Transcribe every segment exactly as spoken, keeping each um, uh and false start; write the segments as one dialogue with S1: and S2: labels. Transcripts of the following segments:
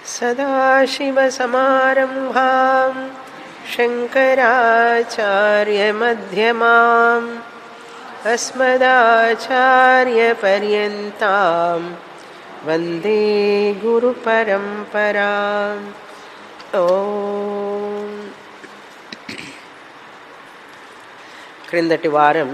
S1: సదాశివసమారంభాం శంకరాచార్యమధ్యమాం అస్మదాచార్యపర్యంతాం వందే గురుపరంపరాం. ఓం. క్రిందటి వారం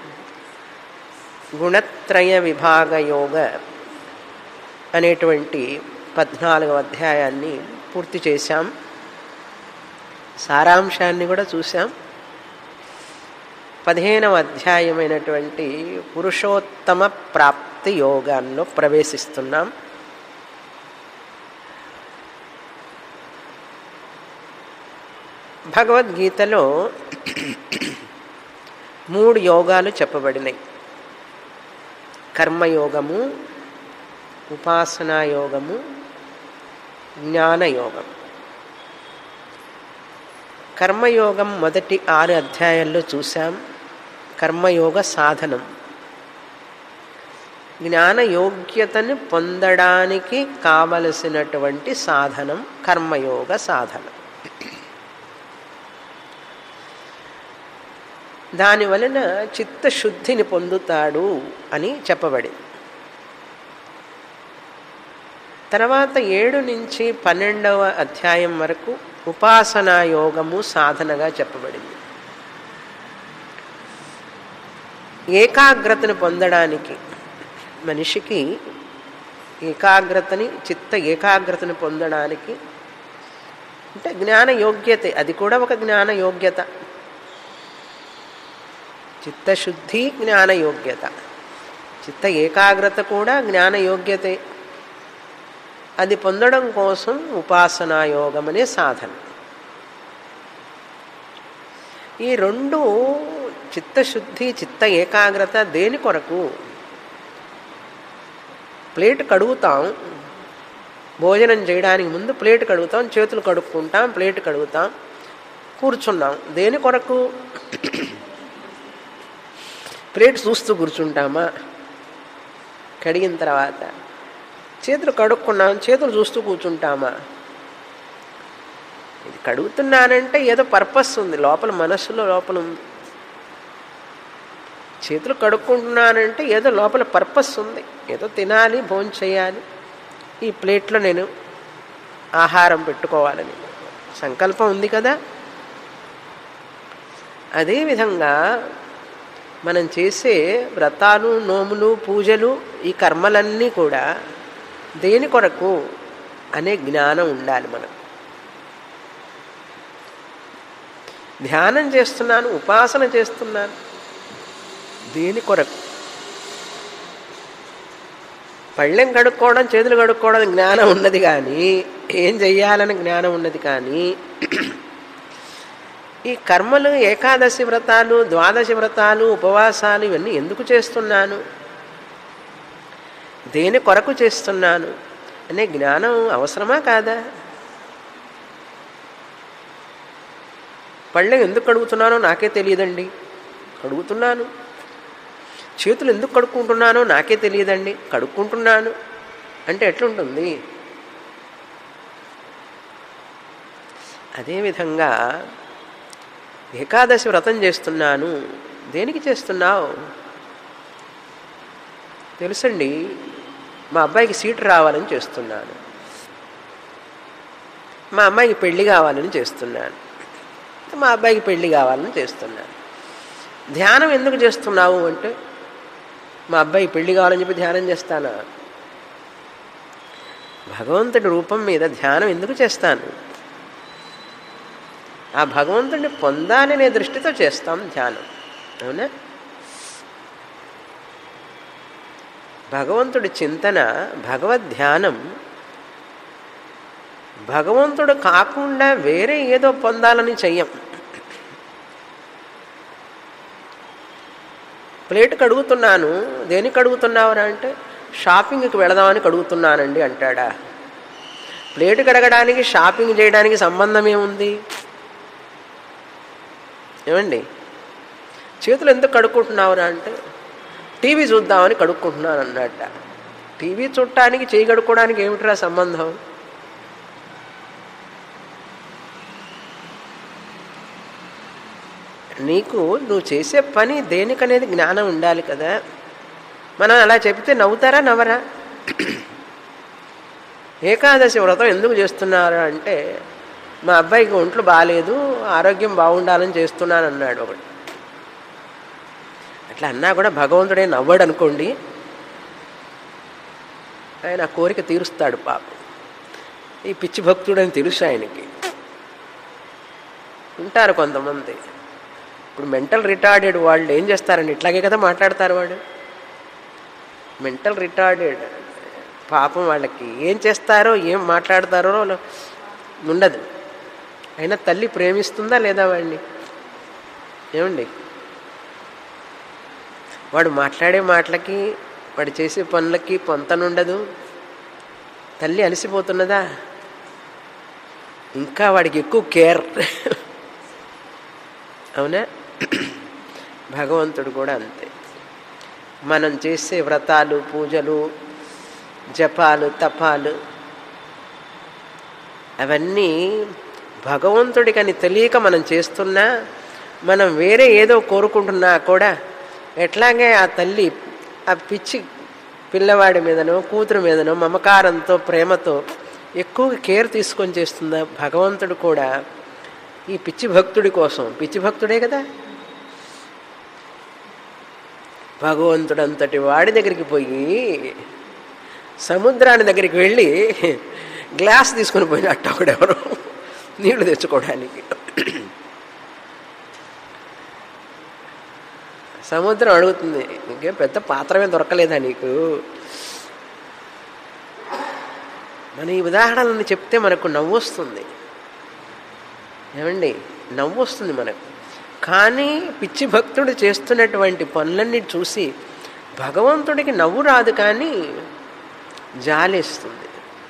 S1: గుణత్రయ విభాగ యోగ అనేటువంటి పద్నాలుగవ అధ్యాయాన్ని పూర్తి చేశాం. సారాంశాన్ని కూడా చూసాం. పదిహేనవ అధ్యాయమైనటువంటి పురుషోత్తమ ప్రాప్తి యోగాల్లో ప్రవేశిస్తున్నాం. భగవద్గీతలో మూడు యోగాలు చెప్పబడినాయి. కర్మయోగము, ఉపాసనా యోగము, జ్ఞానయోగం. కర్మయోగం మొదటి ఆరు అధ్యాయాల్లో చూసాం. కర్మయోగ సాధనం. జ్ఞాన యోగ్యతను పొందడానికి కావలసినటువంటి సాధనం కర్మయోగ సాధనం. దాని వలన చిత్తశుద్ధిని పొందుతాడు అని చెప్పబడింది. తర్వాత ఏడు నుంచి పన్నెండవ అధ్యాయం వరకు ఉపాసనా యోగము సాధనగా చెప్పబడింది. ఏకాగ్రతను పొందడానికి మనిషికి ఏకాగ్రతని చిత్త ఏకాగ్రతను పొందడానికి అంటే జ్ఞాన యోగ్యత, అది కూడా ఒక జ్ఞాన యోగ్యత. చిత్తశుద్ధి జ్ఞాన యోగ్యత, చిత్త ఏకాగ్రత కూడా జ్ఞాన యోగ్యతే. అది పొందడం కోసం ఉపాసనా యోగం అనే సాధన. ఈ రెండు చిత్తశుద్ధి చిత్త ఏకాగ్రత దేని కొరకు? ప్లేట్ కడుగుతాం, భోజనం చేయడానికి ముందు ప్లేట్ కడుగుతాం, చేతులు కడుక్కుంటాం, ప్లేట్ కడుగుతాం, కూర్చున్నాం. దేని కొరకు? ప్లేట్ చూస్తూ కూర్చుంటామా? కడిగిన తర్వాత చేతులు కడుక్కున్నాం, చేతులు చూస్తూ కూర్చుంటామా? ఇది కడుగుతున్నానంటే ఏదో పర్పస్ ఉంది, లోపల మనస్సులో లోపల ఉంది. చేతులు కడుక్కుంటున్నానంటే ఏదో లోపల పర్పస్ ఉంది, ఏదో తినాలి, భోజనం చేయాలి, ఈ ప్లేట్లో నేను ఆహారం పెట్టుకోవాలని సంకల్పం ఉంది కదా. అదేవిధంగా మనం చేసే వ్రతాలు, నోములు, పూజలు, ఈ కర్మలన్నీ కూడా దేని కొరకు అనే జ్ఞానం ఉండాలి మనకు. ధ్యానం చేస్తున్నాను, ఉపాసన చేస్తున్నాను, దేని కొరకు? పళ్ళెం కడుక్కోవడం, చేతులు కడుక్కోవడం జ్ఞానం ఉన్నది కానీ, ఏం చెయ్యాలని జ్ఞానం ఉన్నది కానీ, ఈ కర్మలు, ఏకాదశి వ్రతాలు, ద్వాదశి వ్రతాలు, ఉపవాసాలు ఇవన్నీ ఎందుకు చేస్తున్నాను, దేని కొరకు చేస్తున్నాను అనే జ్ఞానం అవసరమా కాదా? పళ్ళెం ఎందుకు కడుగుతున్నానో నాకే తెలియదండి, కడుగుతున్నాను. చేతులు ఎందుకు కడుక్కుంటున్నానో నాకే తెలియదండి, కడుక్కుంటున్నాను అంటే ఎట్లుంటుంది? అదేవిధంగా ఏకాదశి వ్రతం చేస్తున్నాను, దేనికి చేస్తున్నావు? తెలుసండి, మా అబ్బాయికి సీటు రావాలని చేస్తున్నాను, మా అమ్మాయికి పెళ్లి కావాలని చేస్తున్నాను, మా అబ్బాయికి పెళ్లి కావాలని చేస్తున్నాను. ధ్యానం ఎందుకు చేస్తున్నావు అంటే, మా అబ్బాయికి పెళ్లి కావాలని చెప్పి ధ్యానం చేస్తానా? భగవంతుడి రూపం మీద ధ్యానం ఎందుకు చేస్తాను? ఆ భగవంతుడిని పొందాలనే దృష్టితో చేస్తాం ధ్యానం, అవునా? భగవంతుడి చింతన, భగవద్ధ్యానం భగవంతుడు కాకుండా వేరే ఏదో పొందాలని చెయ్యం. ప్లేట్ కడుగుతున్నాను, దేనికి కడుగుతున్నావురా అంటే, షాపింగ్కి వెళదామని కడుగుతున్నానండి అంటాడా? ప్లేట్ కడగడానికి షాపింగ్ చేయడానికి సంబంధం ఏముంది? ఏమండి, చేతులు ఎందుకు కడుక్కుంటున్నావురా అంటే, టీవీ చూద్దామని కడుక్కుంటున్నాను అన్నట్ట. టీవీ చూడటానికి చేయి కడుక్కోవడానికి ఏమిటిరా సంబంధం? నీకు నువ్వు చేసే పని దేనికనేది జ్ఞానం ఉండాలి కదా. మనం అలా చెప్తే నవ్వుతారా నవ్వరా? ఏకాదశి వ్రతం ఎందుకు చేస్తున్నారు అంటే మా అబ్బాయికి ఒంట్లో బాగాలేదు, ఆరోగ్యం బాగుండాలని చేస్తున్నాను అన్నాడు ఒకడు. అట్లా అన్నా కూడా భగవంతుడే నవ్వడు అనుకోండి, ఆయన ఆ కోరిక తీరుస్తాడు పాపం. ఈ పిచ్చి భక్తుడని తెలుసు ఆయనకి. ఉంటారు కొంతమంది. ఇప్పుడు మెంటల్ రిటార్డెడ్ వాళ్ళు ఏం చేస్తారండి, ఇట్లాగే కదా మాట్లాడతారు. వాడు మెంటల్ రిటార్డెడ్ పాపం, వాళ్ళకి ఏం చేస్తారో ఏం మాట్లాడతారో ఉండదు. అయినా తల్లి ప్రేమిస్తుందా లేదా వాడిని? ఏమండి, వాడు మాట్లాడే మాటలకి వాడు చేసే పనులకి పొంతనుండదు. తల్లి అలసిపోతున్నదా? ఇంకా వాడికి ఎక్కువ కేర్. అవునా? భగవంతుడు కూడా అంతే. మనం చేసే వ్రతాలు, పూజలు, జపాలు, తపాలు అవన్నీ భగవంతుడికని తెలియక మనం చేస్తున్నా, మనం వేరే ఏదో కోరుకుంటున్నా కూడా ఎట్లాగే ఆ తల్లి ఆ పిచ్చి పిల్లవాడి మీదనో కూతురు మీదనో మమకారంతో ప్రేమతో ఎక్కువ కేర్ తీసుకొని చేస్తుందా భగవంతుడు కూడా ఈ పిచ్చి భక్తుడి కోసం. పిచ్చి భక్తుడే కదా. భగవంతుడంతటి వాడి దగ్గరికి పోయి సముద్రాన్ని దగ్గరికి వెళ్ళి గ్లాస్ తీసుకొని పోయినట్టు ఒకడెవరు నీళ్లు తెచ్చుకోవడానికి. సముద్రం అడుగుతుంది, ఇంకేం పెద్ద పాత్రమే దొరకలేదా నీకు? మన ఈ ఉదాహరణలను చెప్తే మనకు నవ్వు వస్తుంది. ఏమండి, నవ్వు వస్తుంది మనకు. కానీ పిచ్చి భక్తుడు చేస్తున్నటువంటి పనులన్నీ చూసి భగవంతుడికి నవ్వు రాదు, కానీ జాలేస్తుంది.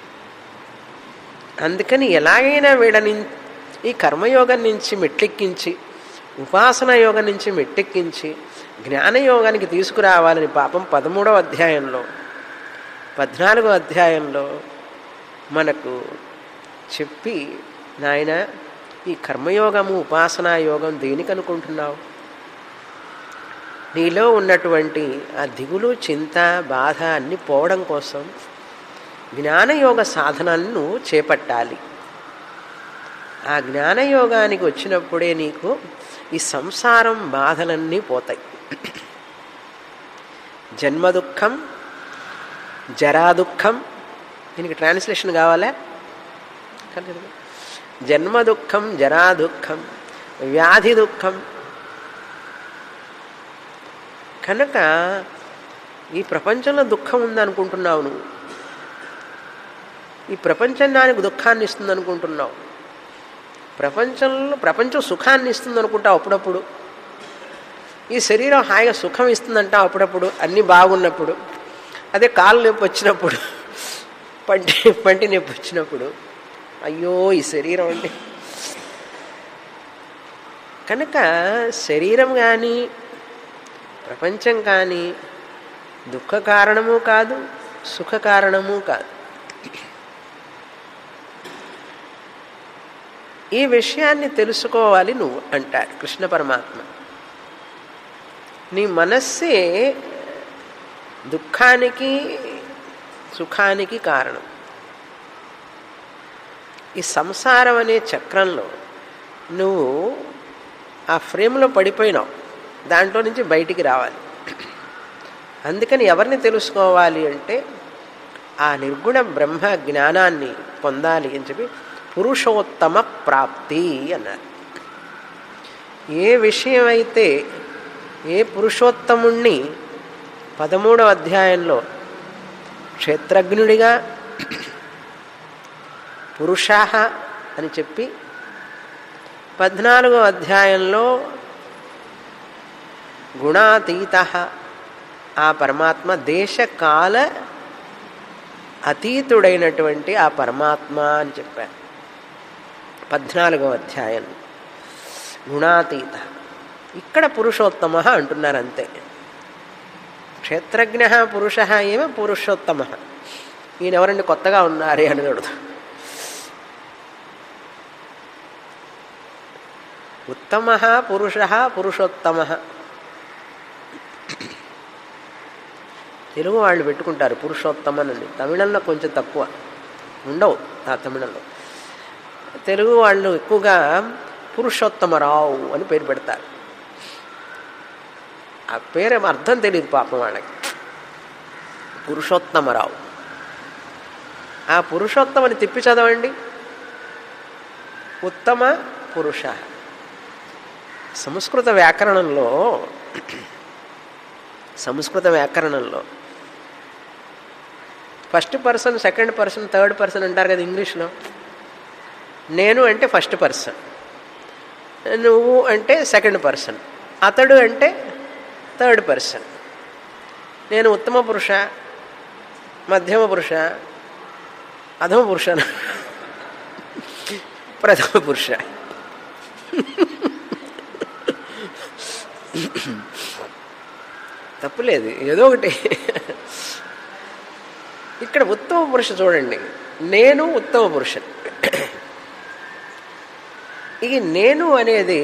S1: అందుకని ఎలాగైనా వీళ్ళని ఈ కర్మయోగం నుంచి మెట్లెక్కించి, ఉపాసనా యోగం నుంచి మెట్టెక్కించి జ్ఞానయోగానికి తీసుకురావాలని పాపం పదమూడవ అధ్యాయంలో పద్నాలుగో అధ్యాయంలో మనకు చెప్పి, నాయన ఈ కర్మయోగము ఉపాసనా యోగం దేనికి అనుకుంటున్నావు? నీలో ఉన్నటువంటి ఆ దిగులు, చింత, బాధ అన్నీ పోవడం కోసం జ్ఞానయోగ సాధనలను చేపట్టాలి. ఆ జ్ఞానయోగానికి వచ్చినప్పుడే నీకు ఈ సంసారం బాధలన్నీ పోతాయి. జన్మ దుఃఖం, జరా దుఃఖం, దీనికి ట్రాన్స్లేషన్ కావాలా? జన్మ దుఃఖం, జరా దుఃఖం, వ్యాధి దుఃఖం. కనుక ఈ ప్రపంచంలో దుఃఖం ఉందనుకుంటున్నావు నువ్వు. ఈ ప్రపంచం దానికి దుఃఖాన్ని ఇస్తుంది అనుకుంటున్నావు. ప్రపంచంలో ప్రపంచం సుఖాన్ని ఇస్తుంది అనుకుంటావు అప్పుడప్పుడు. ఈ శరీరం హాయిగా సుఖం ఇస్తుందంటావు అప్పుడప్పుడు, అన్నీ బాగున్నప్పుడు. అదే కాలు నొప్పి వచ్చినప్పుడు, పంటి పంటి నొప్పి వచ్చినప్పుడు, అయ్యో ఈ శరీరం అంటే. కనుక శరీరం కానీ ప్రపంచం కానీ దుఃఖ కారణము కాదు, సుఖ కారణము కాదు. ఈ విషయాన్ని తెలుసుకోవాలి నువ్వు అంటారు కృష్ణ పరమాత్మ. నీ మనస్సే దుఃఖానికి సుఖానికి కారణం. ఈ సంసారం అనే చక్రంలో నువ్వు ఆ ఫ్రేమ్లో పడిపోయినావు, దాంట్లో నుంచి బయటికి రావాలి. అందుకని ఎవరిని తెలుసుకోవాలి అంటే ఆ నిర్గుణ బ్రహ్మ జ్ఞానాన్ని పొందాలి అని చెప్పి పురుషోత్తమ ప్రాప్తి అన్నారు. ఏ విషయం అయితే ఏ పురుషోత్తముణ్ణి పదమూడవ అధ్యాయంలో క్షేత్రజ్ఞుడిగా పురుషాహ అని చెప్పి పద్నాలుగో అధ్యాయంలో గుణాతీత ఆ పరమాత్మ, దేశకాల అతీతుడైనటువంటి ఆ పరమాత్మ అని చెప్పారు పద్నాలుగో అధ్యాయం. గుణాతీత, ఇక్కడ పురుషోత్తమ అంటున్నారు అంతే. క్షేత్రజ్ఞ పురుష ఏమ పురుషోత్తమ. ఈయనెవరండి కొత్తగా ఉన్నారే అని అడుగుతా. ఉత్తమ పురుష పురుషోత్తమ. తెలుగు వాళ్ళు పెట్టుకుంటారు పురుషోత్తమనని, తమిళంలో కొంచెం తక్కువ ఉండవు. ఆ తమిళంలో తెలుగు వాళ్ళు ఎక్కువగా పురుషోత్తమరావు అని పేరు పెడతారు. ఆ పేరేమో అర్థం తెలియదు పాపం వాళ్ళకి. పురుషోత్తమరావు. ఆ పురుషోత్తమని తిప్పి చదవండి, ఉత్తమ పురుష. సంస్కృత వ్యాకరణంలో సంస్కృత వ్యాకరణంలో first person, second person, third person అంటారు కదా ఇంగ్లీష్లో. నేను అంటే ఫస్ట్ పర్సన్, నువ్వు అంటే సెకండ్ పర్సన్, అతడు అంటే థర్డ్ పర్సన్. నేను ఉత్తమ పురుష, మధ్యమ పురుష, అధమ పురుష, ప్రథమ పురుష. తప్పులేదు, ఏదో ఒకటి. ఇక్కడ ఉత్తమ పురుష చూడండి, నేను ఉత్తమ పురుష. ఈ నేను అనేది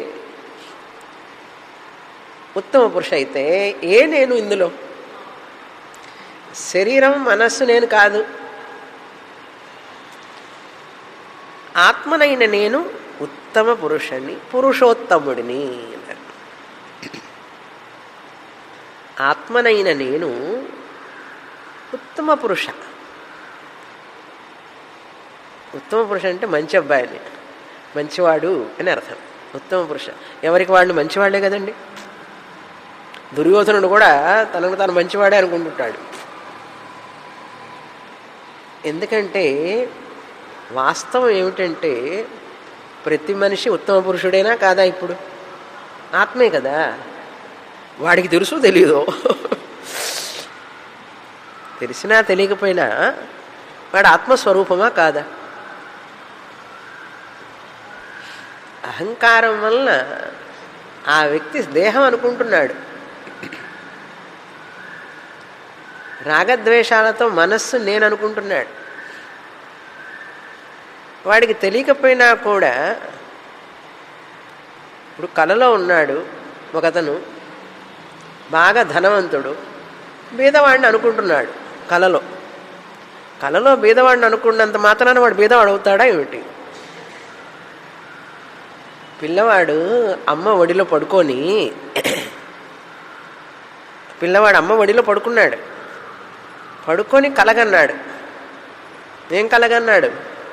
S1: ఉత్తమ పురుష అయితే ఏ నేను ఇందులో? శరీరం మనస్సు నేను కాదు. ఆత్మనైన నేను ఉత్తమ పురుషుని, పురుషోత్తముడిని. ఆత్మనైన నేను ఉత్తమ పురుష. ఉత్తమ పురుష అంటే మంచి అబ్బాయిని, మంచివాడు అని అర్థం. ఉత్తమ పురుష ఎవరికి వాళ్ళు మంచివాళ్లే కదండి. దుర్యోధనుడు కూడా తనకు తాను మంచివాడే అనుకుంటుంటాడు. ఎందుకంటే వాస్తవం ఏమిటంటే ప్రతి మనిషి ఉత్తమ పురుషుడైనా కాదా? ఇప్పుడు ఆత్మే కదా. వాడికి తెలుసు తెలియదు, తెలిసినా తెలియకపోయినా వాడు ఆత్మస్వరూపమా కాదా? అహంకారం వలన ఆ వ్యక్తి దేహం అనుకుంటున్నాడు. రాగద్వేషాలతో మనస్సు నేను అనుకుంటున్నాడు. వాడికి తెలియకపోయినా కూడా ఇప్పుడు కలలో ఉన్నాడు ఒకతను, బాగా ధనవంతుడు, బీదవాడిని అనుకుంటున్నాడు కలలో. కలలో బీదవాడిని అనుకున్నంత మాత్రాన వాడు బీదవాడు అవుతాడా ఏమిటి? పిల్లవాడు అమ్మ ఒడిలో పడుకొని పిల్లవాడు అమ్మ ఒడిలో పడుకున్నాడు. పడుకొని కలగన్నాడు. ఏం కలగన్నాడు?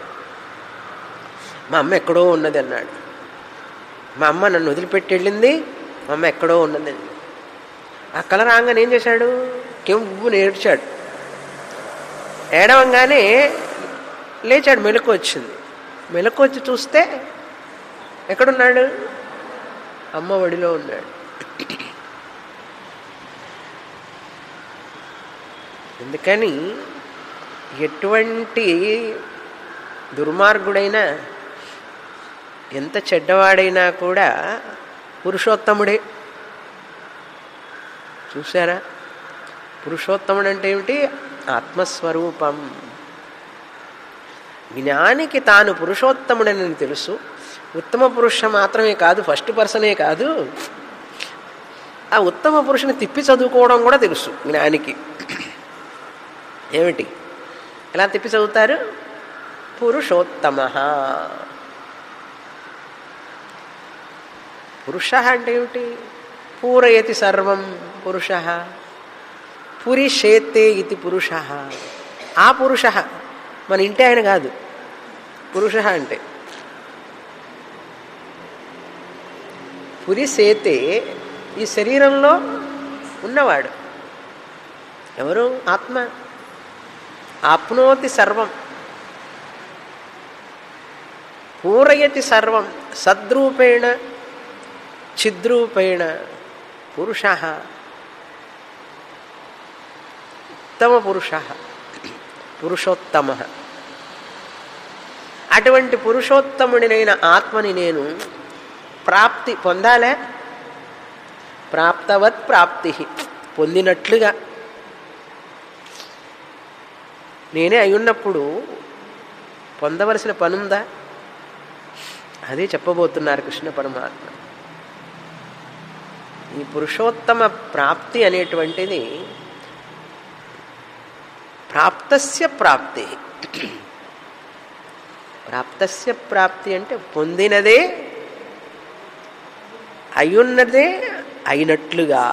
S1: మా అమ్మ ఎక్కడో ఉన్నది అన్నాడు. మా అమ్మ నన్ను వదిలిపెట్టి వెళ్ళింది, మా అమ్మ ఎక్కడో ఉన్నది. ఆ కల రాగానే ఏం చేశాడు? కెవ్వుని ఏడ్చాడు. ఏడవంగానే లేచాడు, మెలకు వచ్చింది. మెలకు వచ్చి చూస్తే ఎక్కడున్నాడు? అమ్మ ఒడిలో ఉన్నాడు. ఎందుకని ఎటువంటి దుర్మార్గుడైనా, ఎంత చెడ్డవాడైనా కూడా పురుషోత్తముడే. చూసారా? పురుషోత్తముడు అంటే ఏమిటి? ఆత్మస్వరూపం. జ్ఞానికి తాను పురుషోత్తముడని తెలుసు. ఉత్తమ పురుష మాత్రమే కాదు, ఫస్ట్ పర్సనే కాదు, ఆ ఉత్తమ పురుషుని తిప్పి చదువుకోవడం కూడా తెలుసు జ్ఞానికి. ఏమిటి? ఎలా తిప్పి చదువుతారు? పురుషోత్తమ. పురుష అంటే ఏమిటి? పూరయతి సర్వం పురుష, పురిషేతే ఇది పురుష. ఆ పురుష మన ఇంటి ఆయన కాదు. పురుష అంటే పురిసేతే, ఈ శరీరంలో ఉన్నవాడు ఎవరు? ఆత్మ. ఆప్నోతి సర్వం, పూరయతి సర్వం, సద్రూపేణ చిద్రూపేణ పురుష, ఉత్తమ పురుష, పురుషోత్తమ. అటువంటి పురుషోత్తముడినైన ఆత్మని నేను ప్రాప్తి పొందాలే. ప్రాప్తవత్ ప్రాప్తి, పొందినట్లుగా. నేనే అయ్యున్నప్పుడు పొందవలసిన పనుందా? అదే చెప్పబోతున్నారు కృష్ణ పరమాత్మ. ఈ పురుషోత్తమ ప్రాప్తి అనేటువంటిది ప్రాప్తస్య ప్రాప్తి. ప్రాప్తస్య ప్రాప్తి అంటే పొందినదే అయ్యున్నదే అయినట్లుగా,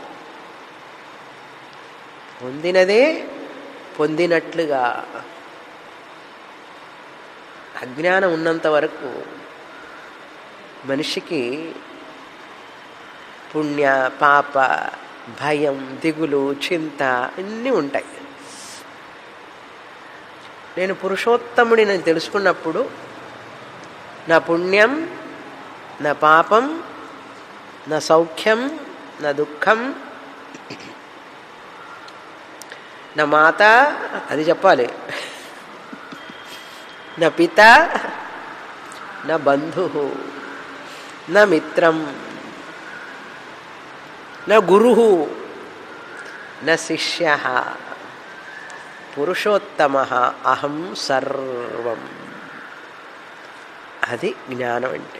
S1: పొందినదే పొందినట్లుగా. అజ్ఞానం ఉన్నంత వరకు మనిషికి పుణ్య పాప భయం దిగులు చింత అన్నీ ఉంటాయి. నేను పురుషోత్తముడి నేను తెలుసుకున్నప్పుడు నా పుణ్యం నా పాపం నా సౌఖ్యం నా దుఃఖం నా మాత అది చెప్పాలి, నా పిత నా బంధు నా మిత్రం నా గురు నా శిష్య పురుషోత్తమ అహం సర్వం. అది జ్ఞానం అంటే.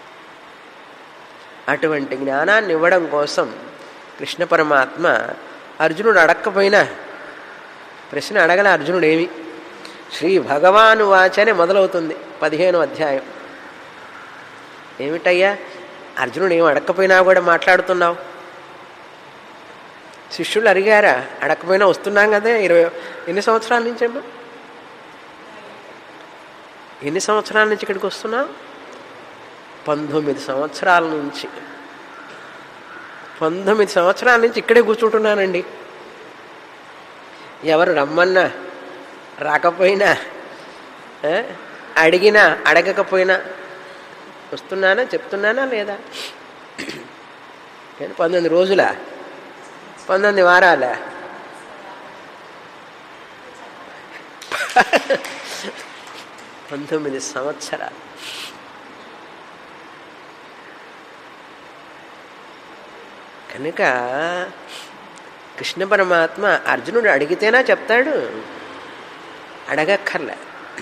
S1: అటువంటి జ్ఞానాన్ని ఇవ్వడం కోసం కృష్ణ పరమాత్మ అర్జునుడు అడక్కపోయినా ప్రశ్న అడగల. అర్జునుడు ఏమి శ్రీ భగవాను వాచనే మొదలవుతుంది పదిహేను అధ్యాయం. ఏమిటయ్యా అర్జునుడు ఏమి అడక్కపోయినా కూడా మాట్లాడుతున్నావు? శిష్యులు అడిగారా? అడగకపోయినా వస్తున్నాం కదా. ఇరవై ఎన్ని సంవత్సరాల నుంచి అమ్మా ఎన్ని సంవత్సరాల నుంచి ఇక్కడికి వస్తున్నావు? పంతొమ్మిది సంవత్సరాల నుంచి పంతొమ్మిది సంవత్సరాల నుంచి ఇక్కడే కూర్చుంటున్నానండి. ఎవరు రమ్మన్నా రాకపోయినా అడిగినా అడగకపోయినా వస్తున్నానా చెప్తున్నానా లేదా? కానీ పంతొమ్మిది రోజుల పంతొమ్మిది వారాల పంతొమ్మిది సంవత్సరాలు. కనుక కృష్ణ పరమాత్మ అర్జునుడు అడిగితేనా చెప్తాడు, అడగక్కర్లే.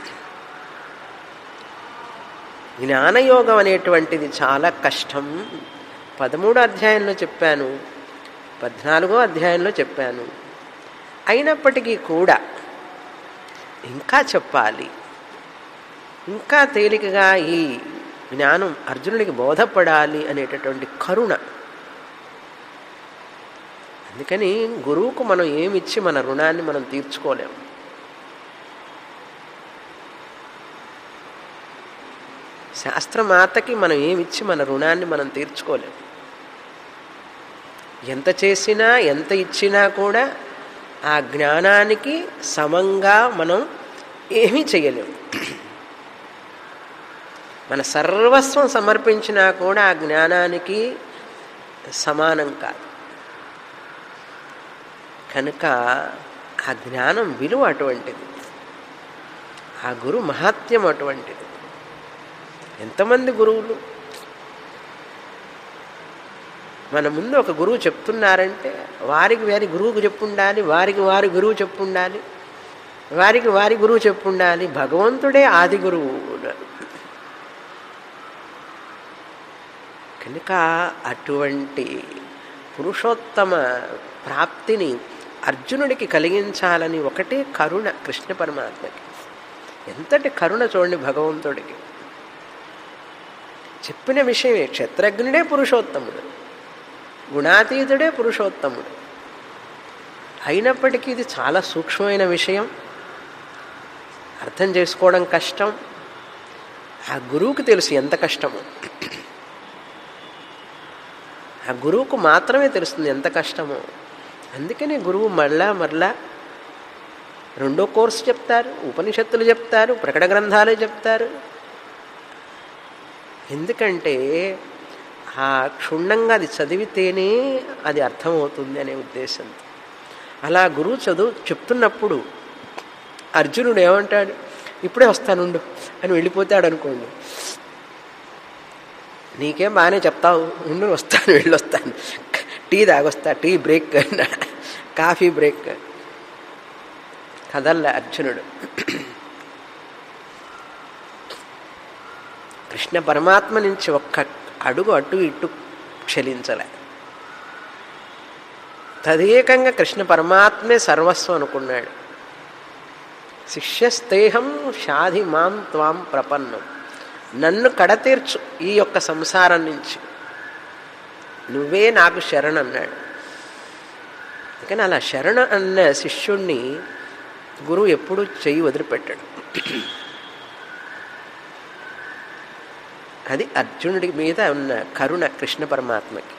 S1: జ్ఞానయోగం అనేటువంటిది చాలా కష్టం. పదమూడో అధ్యాయంలో చెప్పాను, పద్నాలుగో అధ్యాయంలో చెప్పాను. అయినప్పటికీ కూడా ఇంకా చెప్పాలి, ఇంకా తేలికగా ఈ జ్ఞానం అర్జునుడికి బోధపడాలి అనేటటువంటి కరుణ. అందుకని గురువుకు మనం ఏమిచ్చి మన రుణాన్ని మనం తీర్చుకోలేము. శాస్త్రమాతకి మనం ఏమిచ్చి మన రుణాన్ని మనం తీర్చుకోలేము. ఎంత చేసినా ఎంత ఇచ్చినా కూడా ఆ జ్ఞానానికి సమంగా మనం ఏమీ చేయలేము. మన సర్వస్వం సమర్పించినా కూడా ఆ జ్ఞానానికి సమానం కాదు. కనుక ఆ జ్ఞానం విలువ అటువంటిది, ఆ గురు మహాత్మ్యం అటువంటిది. ఎంతమంది గురువులు మన ముందు ఒక గురువు చెప్తున్నారంటే వారికి వారి గురువుకు చెప్పుండాలి, వారికి వారి గురువు చెప్పుండాలి, వారికి వారి గురువు చెప్పుండాలి. భగవంతుడే ఆది గురువు. కనుక అటువంటి పురుషోత్తమ ప్రాప్తిని అర్జునుడికి కలిగించాలని ఒకటే కరుణ కృష్ణ పరమాత్మకి. ఎంతటి కరుణ చూడండి భగవంతుడికి. చెప్పిన విషయమే, క్షత్రజ్ఞుడే పురుషోత్తముడు, గుణాతీతుడే పురుషోత్తముడు. అయినప్పటికీ ఇది చాలా సూక్ష్మమైన విషయం, అర్థం చేసుకోవడం కష్టం. ఆ గురువుకి తెలుసు ఎంత కష్టమో, ఆ గురువుకు మాత్రమే తెలుస్తుంది ఎంత కష్టమో. అందుకనే గురువు మరలా మరలా రెండో కోర్సు చెప్తారు, ఉపనిషత్తులు చెప్తారు, ప్రకట గ్రంథాలు చెప్తారు. ఎందుకంటే ఆ క్షుణ్ణంగా అది చదివితేనే అది అర్థమవుతుంది అనే ఉద్దేశంతో. అలా గురువు చదువు చెప్తున్నప్పుడు అర్జునుడు ఏమంటాడు, ఇప్పుడే వస్తానుండు అని వెళ్ళిపోతాడు అనుకోండి. నీకేం బాగానే చెప్తావు, ఉండు వస్తాను వెళ్ళొస్తాను, టీ తాగొస్తా, టీ బ్రేక్ అన్నా, కాఫీ బ్రేక్. కదల్ల అర్జునుడు. కృష్ణ పరమాత్మ నుంచి ఒక్క అడుగు అటు ఇటు క్షలించలే. తదేకంగా కృష్ణ పరమాత్మే సర్వస్వం అనుకున్నాడు. శిష్యస్తేహం షాధి మాం త్వాం ప్రపన్నం, నన్ను కడతీర్చు ఈ యొక్క సంసారం నుంచి, నువ్వే నాకు శరణ అన్నాడు. కానీ అలా శరణ అన్న శిష్యుణ్ణి గురువు ఎప్పుడూ చెయ్యి వదిలిపెట్టాడు. అది అర్జునుడి మీద ఉన్న కరుణ కృష్ణ పరమాత్మకి.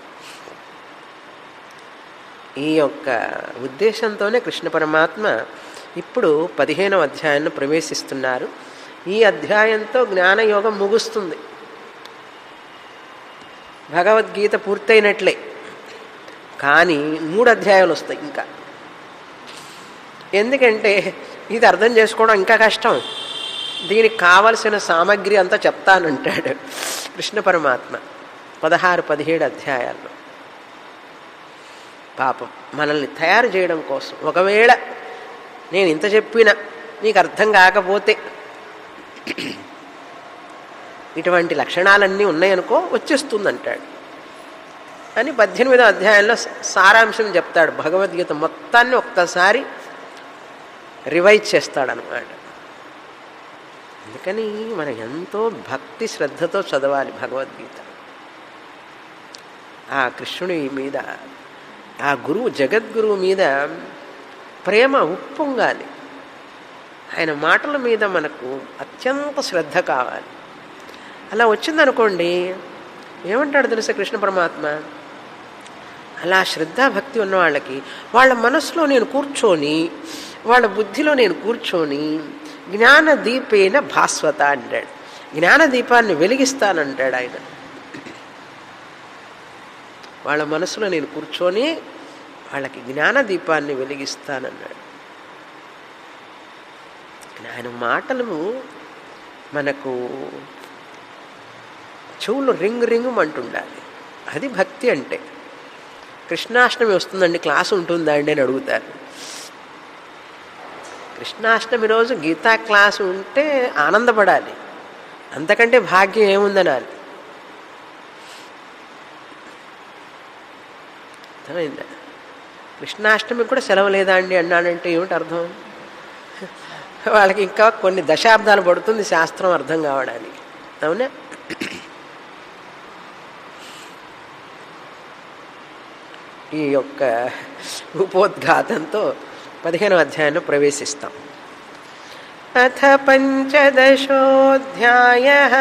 S1: ఈ యొక్క ఉద్దేశంతోనే కృష్ణ పరమాత్మ ఇప్పుడు పదిహేనవ అధ్యాయాన్ని ప్రవేశిస్తున్నారు. ఈ అధ్యాయంతో జ్ఞానయోగం ముగుస్తుంది. భగవద్గీత పూర్తయినట్లే. కానీ మూడు అధ్యాయాలు వస్తాయి ఇంకా. ఎందుకంటే ఇది అర్థం చేసుకోవడం ఇంకా కష్టం. దీనికి కావలసిన సామగ్రి అంతా చెప్తానంటాడు కృష్ణ పరమాత్మ పదహారు పదిహేడు అధ్యాయాల్లో. పాపం మనల్ని తయారు చేయడం కోసం, ఒకవేళ నేను ఇంత చెప్పినా నీకు అర్థం కాకపోతే ఇటువంటి లక్షణాలన్నీ ఉన్నాయనుకో వచ్చేస్తుందంటాడు అని పద్దెనిమిదో అధ్యాయంలో సారాంశం చెప్తాడు. భగవద్గీత మొత్తాన్ని ఒక్కసారి రివైజ్ చేస్తాడనమాట. అందుకని మనం ఎంతో భక్తి శ్రద్ధతో చదవాలి భగవద్గీత. ఆ కృష్ణుడి మీద, ఆ గురువు జగద్గురువు మీద ప్రేమ ఉప్పొంగాలి. ఆయన మాటల మీద మనకు అత్యంత శ్రద్ధ కావాలి. అలా వచ్చిందనుకోండి, ఏమంటాడు తెలుసా కృష్ణ పరమాత్మ, అలా శ్రద్ధాభక్తి ఉన్న వాళ్ళకి వాళ్ళ మనసులో నేను కూర్చొని, వాళ్ళ బుద్ధిలో నేను కూర్చొని జ్ఞాన దీపేన భాస్వత అంటాడు. జ్ఞాన దీపాన్ని వెలిగిస్తానంటాడు ఆయన. వాళ్ళ మనసులో నేను కూర్చొని వాళ్ళకి జ్ఞాన దీపాన్ని వెలిగిస్తానన్నాడు. ఆయన మాటలు మనకు చెవులు రింగు రింగు అంటుండాలి. అది భక్తి అంటే. కృష్ణాష్టమి వస్తుందండి, క్లాసు ఉంటుందా అండి అని అడుగుతారు. కృష్ణాష్టమి రోజు గీతా క్లాసు ఉంటే ఆనందపడాలి, అంతకంటే భాగ్యం ఏముందనాలి. అర్థమైందా? కృష్ణాష్టమి కూడా సెలవు లేదా అండి అన్నాడంటే ఏమిటి అర్థం? వాళ్ళకి ఇంకా కొన్ని దశాబ్దాలు పడుతుంది శాస్త్రం అర్థం కావడానికి. అవునా? ఈ యొక్క ఉపోద్ఘాతంతో పదిహేనవ అధ్యాయంలో ప్రవేశిస్తాం. అథ పంచదశోऽధ్యాయః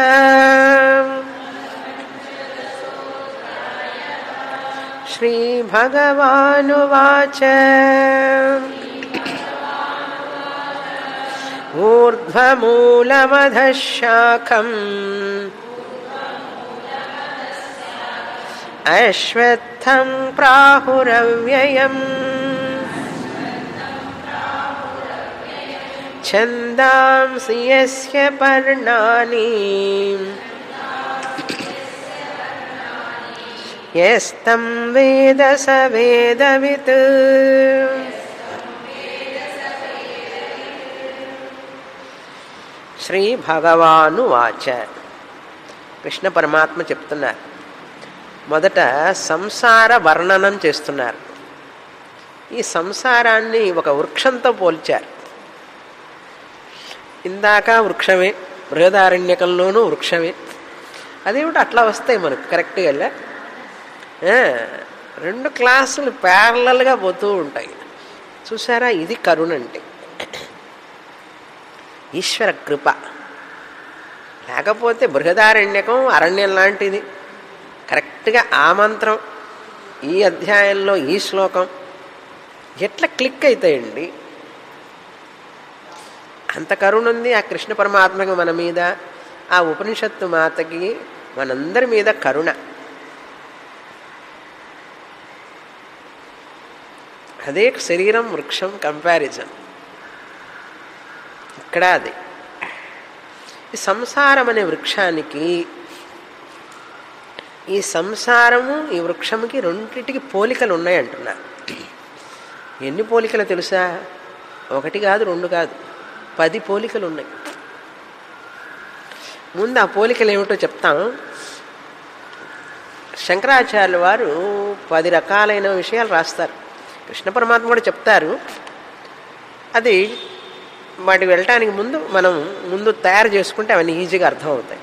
S1: శ్రీభగవానువాచ ఊర్ధ్వమూలమధః శాఖం అశ్వత్థం ప్రాహురవ్యయం ఛందాంసి యస్య పర్ణాని యస్తం వేద స వేదవిత్. శ్రీ భగవానువాచ. కృష్ణ పరమాత్మ చెప్తున్నారు. మొదట సంసార వర్ణనం చేస్తున్నారు. ఈ సంసారాన్ని ఒక వృక్షంతో పోల్చారు. ఇందాక వృక్షమే, బృహదారణ్యకంలోనూ వృక్షమే. అదేమిటి అట్లా వస్తాయి మనకు కరెక్ట్గా. రెండు క్లాసులు ప్యారలల్గా పోతూ ఉంటాయి. చూసారా? ఇది కరుణ అంటే ఈశ్వర కృప. లేకపోతే బృహదారణ్యకం అరణ్యం లాంటిది. కరెక్ట్గా ఆ మంత్రం ఈ అధ్యాయంలో ఈ శ్లోకం ఎట్లా క్లిక్ అవుతాయండి. అంత కరుణ ఉంది ఆ కృష్ణ పరమాత్మకి మన మీద, ఆ ఉపనిషత్తు మాతకి మనందరి మీద కరుణ. అదే శరీరం వృక్షం కంపారిజన్ ఇక్కడ. అది ఈ సంసారం అనే వృక్షానికి, ఈ సంసారము ఈ వృక్షంకి రెండింటికి పోలికలు ఉన్నాయంటున్నారు. ఎన్ని పోలికలు తెలుసా? ఒకటి కాదు, రెండు కాదు, పది పోలికలు ఉన్నాయి. ముందు ఆ పోలికలు ఏమిటో చెప్తాం. శంకరాచార్యుల వారు పది రకాలైన విషయాలు రాస్తారు. కృష్ణ పరమాత్మ కూడా చెప్తారు. అది వాటి వెళ్ళటానికి ముందు మనం ముందు తయారు చేసుకుంటే అవన్నీ ఈజీగా అర్థమవుతాయి.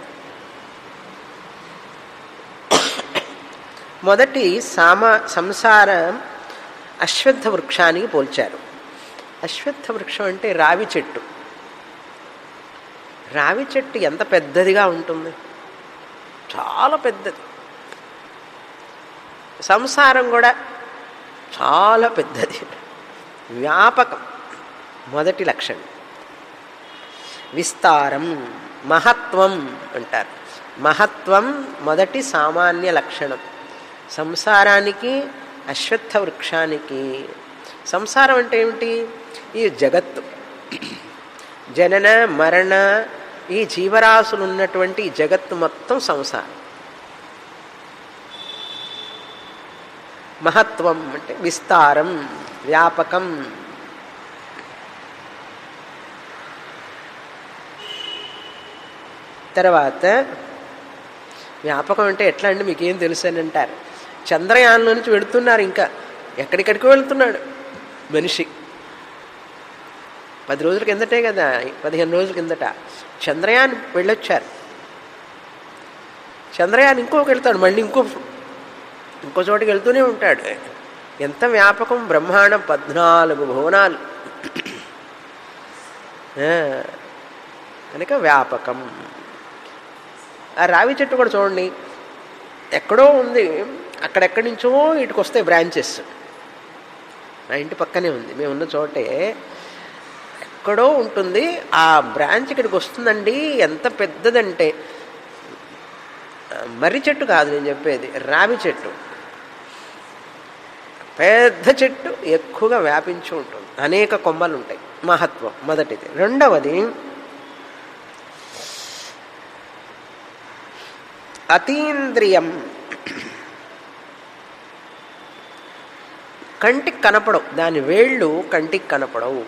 S1: మొదటి సామా సంసారం అశ్వత్థ వృక్షానికి పోల్చారు. అశ్వత్థ వృక్షం అంటే రావి చెట్టు. రావి చెట్టు ఎంత పెద్దదిగా ఉంటుంది, చాలా పెద్దది. సంసారం కూడా చాలా పెద్దది, వ్యాపకం. మొదటి లక్షణం. విస్తారం, మహత్వం అంటారు. మహత్వం మొదటి సామాన్య లక్షణం. సంసారానికి అశ్వత్థ వృక్షానికి. సంసారం అంటే ఏమిటి? ఈ జగత్తు, జనన మరణ, ఈ జీవరాశులు ఉన్నటువంటి ఈ జగత్తు మొత్తం సంసారం. మహత్వం అంటే విస్తారం, వ్యాపకం. తర్వాత వ్యాపకం అంటే ఎట్లా అండి, మీకేం తెలుసు అని అంటారు. చంద్రయానంలో నుంచి వెళుతున్నారు, ఇంకా ఎక్కడికెక్కడికో వెళుతున్నాడు మనిషి. పది రోజుల కిందటే కదా, పదిహేను రోజుల కిందట చంద్రయాన్ వెళ్ళొచ్చారు. చంద్రయాన్ ఇంకోకి వెళ్తాడు, మళ్ళీ ఇంకో ఇంకో చోటికి వెళ్తూనే ఉంటాడు. ఎంత వ్యాపకం! బ్రహ్మాండం పద్నాలుగు భువనాలు కనుక వ్యాపకం. ఆ రావి చెట్టు కూడా చూడండి, ఎక్కడో ఉంది, అక్కడెక్కడి నుంచో ఇటుకు వస్తాయి బ్రాంచెస్. నా ఇంటి పక్కనే ఉంది, మేము ఉన్న చోటే ఎక్కడో ఉంటుంది, ఆ బ్రాంచ్ ఇక్కడికి వస్తుందండి. ఎంత పెద్దదంటే, మర్రి చెట్టు కాదు నేను చెప్పేది, రావి చెట్టు. పెద్ద చెట్టు, ఎక్కువగా వ్యాపించి ఉంటుంది, అనేక కొమ్మలు ఉంటాయి. మహత్వం మొదటిది. రెండవది అతీంద్రియం. కంటికి కనపడవు, దాని వేళ్ళు కంటికి కనపడవు.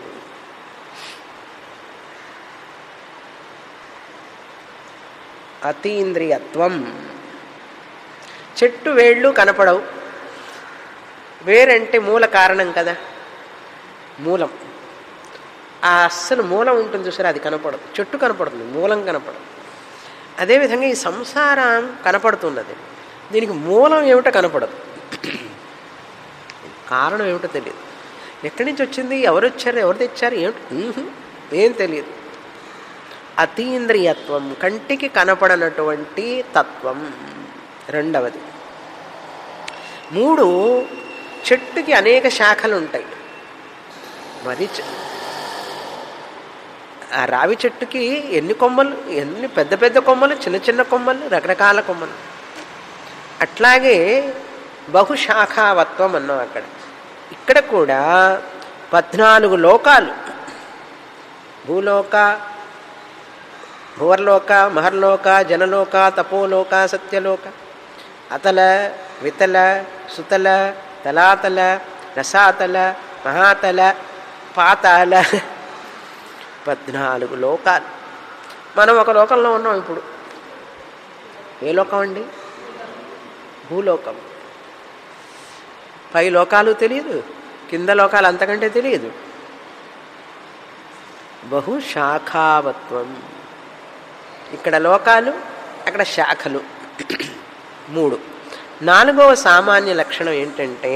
S1: అతీంద్రియత్వం. చెట్టు వేళ్ళు కనపడవు. వేరంటే మూల కారణం కదా, మూలం. ఆ అస్సలు మూలం ఉంటుంది చూసారా, అది కనపడదు. చెట్టు కనపడుతుంది, మూలం కనపడదు. అదేవిధంగా ఈ సంసారం కనపడుతున్నది, దీనికి మూలం ఏమిటో కనపడదు, కారణం ఏమిటో తెలియదు. ఎక్కడి నుంచి వచ్చింది, ఎవరు వచ్చారు, ఎవరు తెచ్చారు, ఏమిటి ఏం తెలియదు. అతీంద్రియత్వం, కంటికి కనపడనటువంటి తత్వం రెండవది. మూడు, చెట్టుకి అనేక శాఖలు ఉంటాయి. మరి ఆ రావి చెట్టుకి ఎన్ని కొమ్మలు, ఎన్ని పెద్ద పెద్ద కొమ్మలు, చిన్న చిన్న కొమ్మలు, రకరకాల కొమ్మలు. అట్లాగే బహుశాఖావత్వం అన్నాం అక్కడ. ఇక్కడ కూడా పద్నాలుగు లోకాలు, భూలోక, భువర్లోక, మహర్లోక, జనలోక, తపోలోక, సత్యలోక, అతల, వితల, సుతల, తలాతల, రసాతల, మహాతల, పాతాల, పద్నాలుగు లోకాలు. మనం ఒక లోకంలో ఉన్నాం ఇప్పుడు. ఏ లోకం అండి? భూలోకం. పై లోకాలు తెలియదు, కింద లోకాలు అంతకంటే తెలియదు. బహుశాఖావత్వం. ఇక్కడ లోకాలు, అక్కడ శాఖలు. మూడు. నాలుగవ సామాన్య లక్షణం ఏంటంటే,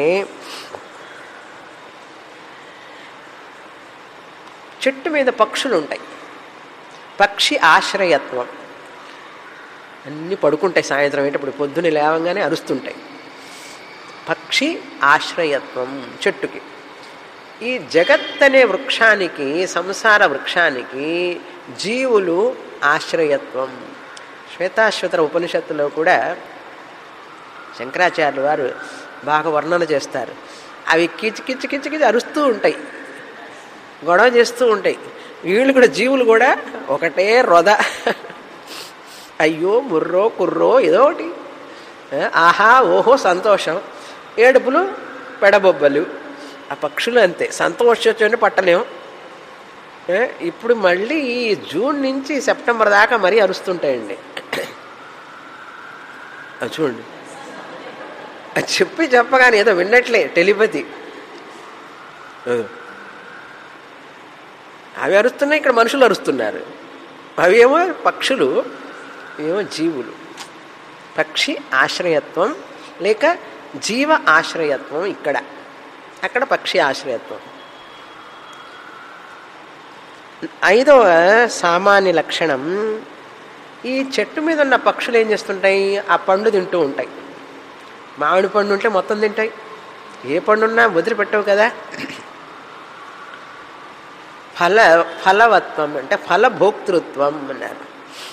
S1: చెట్టు మీద పక్షులు ఉంటాయి. పక్షి ఆశ్రయత్వం. అన్నీ పడుకుంటాయి సాయంత్రం ఏంటప్పుడు, పొద్దున్న లేవంగానే అరుస్తుంటాయి. పక్షి ఆశ్రయత్వం చెట్టుకి. ఈ జగత్ అనే వృక్షానికి, సంసార వృక్షానికి జీవులు ఆశ్రయత్వం. శ్వేతాశ్వతర ఉపనిషత్తులో కూడా శంకరాచార్యులు వారు బాగా వర్ణన చేస్తారు. అవి కిచి కిచి కిచి కిచి అరుస్తూ ఉంటాయి, గొడవ చేస్తూ ఉంటాయి. వీళ్ళు కూడా, జీవులు కూడా ఒకటే రొద. అయ్యో ముర్రో కుర్రో ఏదో ఒకటి, ఆహా ఓహో సంతోషం, ఏడుపులు పెడబొబ్బలు. ఆ పక్షులు అంతే, సంతోషం పట్టలేం, ఇప్పుడు మళ్ళీ ఈ జూన్ నుంచి సెప్టెంబర్ దాకా మరీ అరుస్తుంటాయండి. చూడండి, అది చెప్పి చెప్పగానే ఏదో విన్నట్లే టెలిపతి. అవి అరుస్తున్నాయి, ఇక్కడ మనుషులు అరుస్తున్నారు. అవి ఏమో పక్షులు, ఏమో జీవులు. పక్షి ఆశ్రయత్వం లేక జీవ ఆశ్రయత్వం ఇక్కడ, అక్కడ పక్షి ఆశ్రయత్వం. ఐదవ సామాన్య లక్షణం, ఈ చెట్టు మీద ఉన్న పక్షులు ఏం చేస్తుంటాయి, ఆ పండు తింటూ ఉంటాయి. మామిడి పండు ఉంటే మొత్తం తింటాయి, ఏ పండున్నా వదిలిపెట్టవు కదా. ఫల ఫలవత్వం అంటే ఫలభోక్తృత్వం అన్నారు.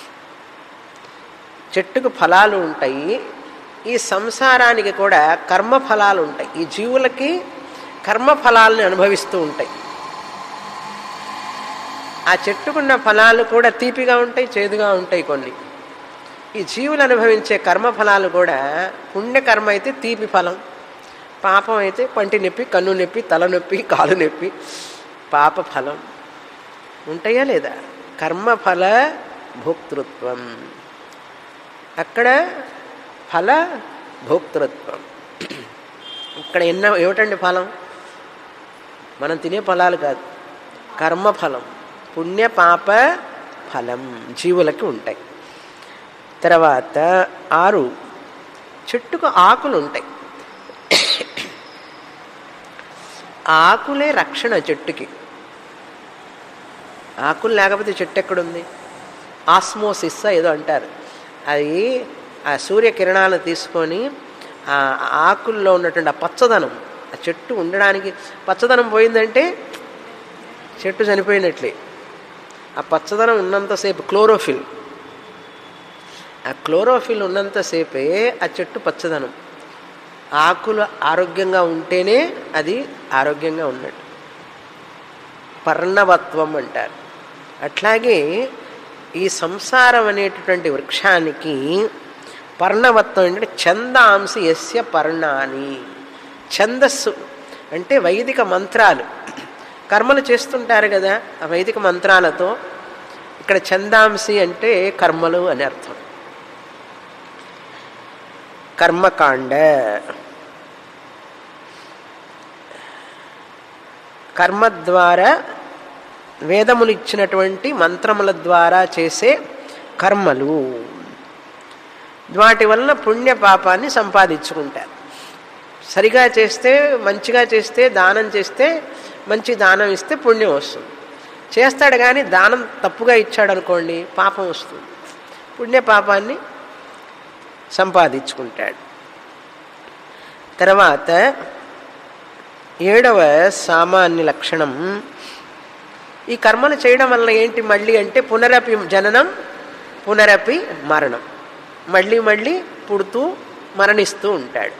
S1: చెట్టుకు ఫలాలు ఉంటాయి, ఈ సంసారానికి కూడా కర్మఫలాలు ఉంటాయి. ఈ జీవులకి కర్మఫలాలను అనుభవిస్తూ ఉంటాయి. ఆ చెట్టుకున్న ఫలాలు కూడా తీపిగా ఉంటాయి, చేదుగా ఉంటాయి కొన్ని. ఈ జీవులు అనుభవించే కర్మఫలాలు కూడా పుణ్యకర్మ అయితే తీపి ఫలం, పాపం అయితే పంటి నొప్పి, కన్ను నొప్పి, తల నొప్పి, కాలు నొప్పి, పాప ఫలం ఉంటాయా లేదా. కర్మఫల భోక్తృత్వం, అక్కడ ఫల భోక్తృత్వం. ఇక్కడ ఎన్న ఏమిటండి ఫలం, మనం తినే ఫలాలు కాదు, కర్మఫలం, పుణ్య పాప ఫలం జీవులకి ఉంటాయి. తర్వాత ఆరు, చెట్టుకు ఆకులు ఉంటాయి. ఆకులే రక్షణ చెట్టుకి. ఆకులు లేకపోతే చెట్టు ఎక్కడుంది. ఆస్మోసిస్ ఏదో అంటారు, అది ఆ సూర్యకిరణాలను తీసుకొని ఆ ఆకుల్లో ఉన్నటువంటి ఆ పచ్చదనం, ఆ చెట్టు ఉండడానికి, పచ్చదనం పోయిందంటే చెట్టు చనిపోయినట్లే. ఆ పచ్చదనం ఉన్నంతసేపు క్లోరోఫిల్, ఆ క్లోరోఫిల్ ఉన్నంతసేపే ఆ చెట్టు పచ్చదనం. ఆకులు ఆరోగ్యంగా ఉంటేనే అది ఆరోగ్యంగా ఉన్నట్టు, పర్ణవత్వం అంటారు. అట్లాగే ఈ సంసారం అనేటటువంటి వృక్షానికి పర్ణవత్వం అంటే ఛందాంసి యస్య పర్ణాని. ఛందస్సు అంటే వైదిక మంత్రాలు, కర్మలు చేస్తుంటారు కదా ఆ వైదిక మంత్రాలతో. ఇక్కడ ఛందాంసి అంటే కర్మలు అని అర్థం. కర్మకాండ, కర్మ ద్వారా వేదములు ఇచ్చినటువంటి మంత్రముల ద్వారా చేసే కర్మలు, వాటి వలన పుణ్య పాపాన్ని సంపాదించుకుంటారు. సరిగా చేస్తే, మంచిగా చేస్తే, దానం చేస్తే, మంచి దానం ఇస్తే పుణ్యం వస్తుంది. చేస్తాడు కానీ దానం తప్పుగా ఇచ్చాడు అనుకోండి పాపం వస్తుంది, పుణ్య పాపాన్ని సంపాదించుకుంటాడు. తర్వాత ఏడవ సామాన్య లక్షణం, ఈ కర్మలు చేయడం వల్ల ఏంటి మళ్ళీ అంటే పునరపి జననం పునరపి మరణం, మళ్ళీ మళ్ళీ పుడుతూ మరణిస్తూ ఉంటాడు.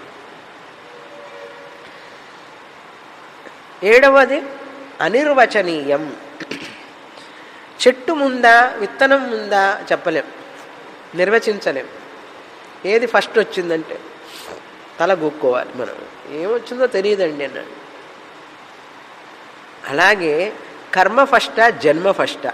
S1: ఏడవది అనిర్వచనీయం. చెట్టు ముందా విత్తనం ముందా చెప్పలేం, నిర్వచించలేం. ఏది ఫస్ట్ వచ్చిందంటే తల గూక్కోవాలి మనం, ఏమొచ్చిందో తెలియదండి అన్నాడు. అలాగే కర్మ ఫస్టా జన్మ ఫస్టా.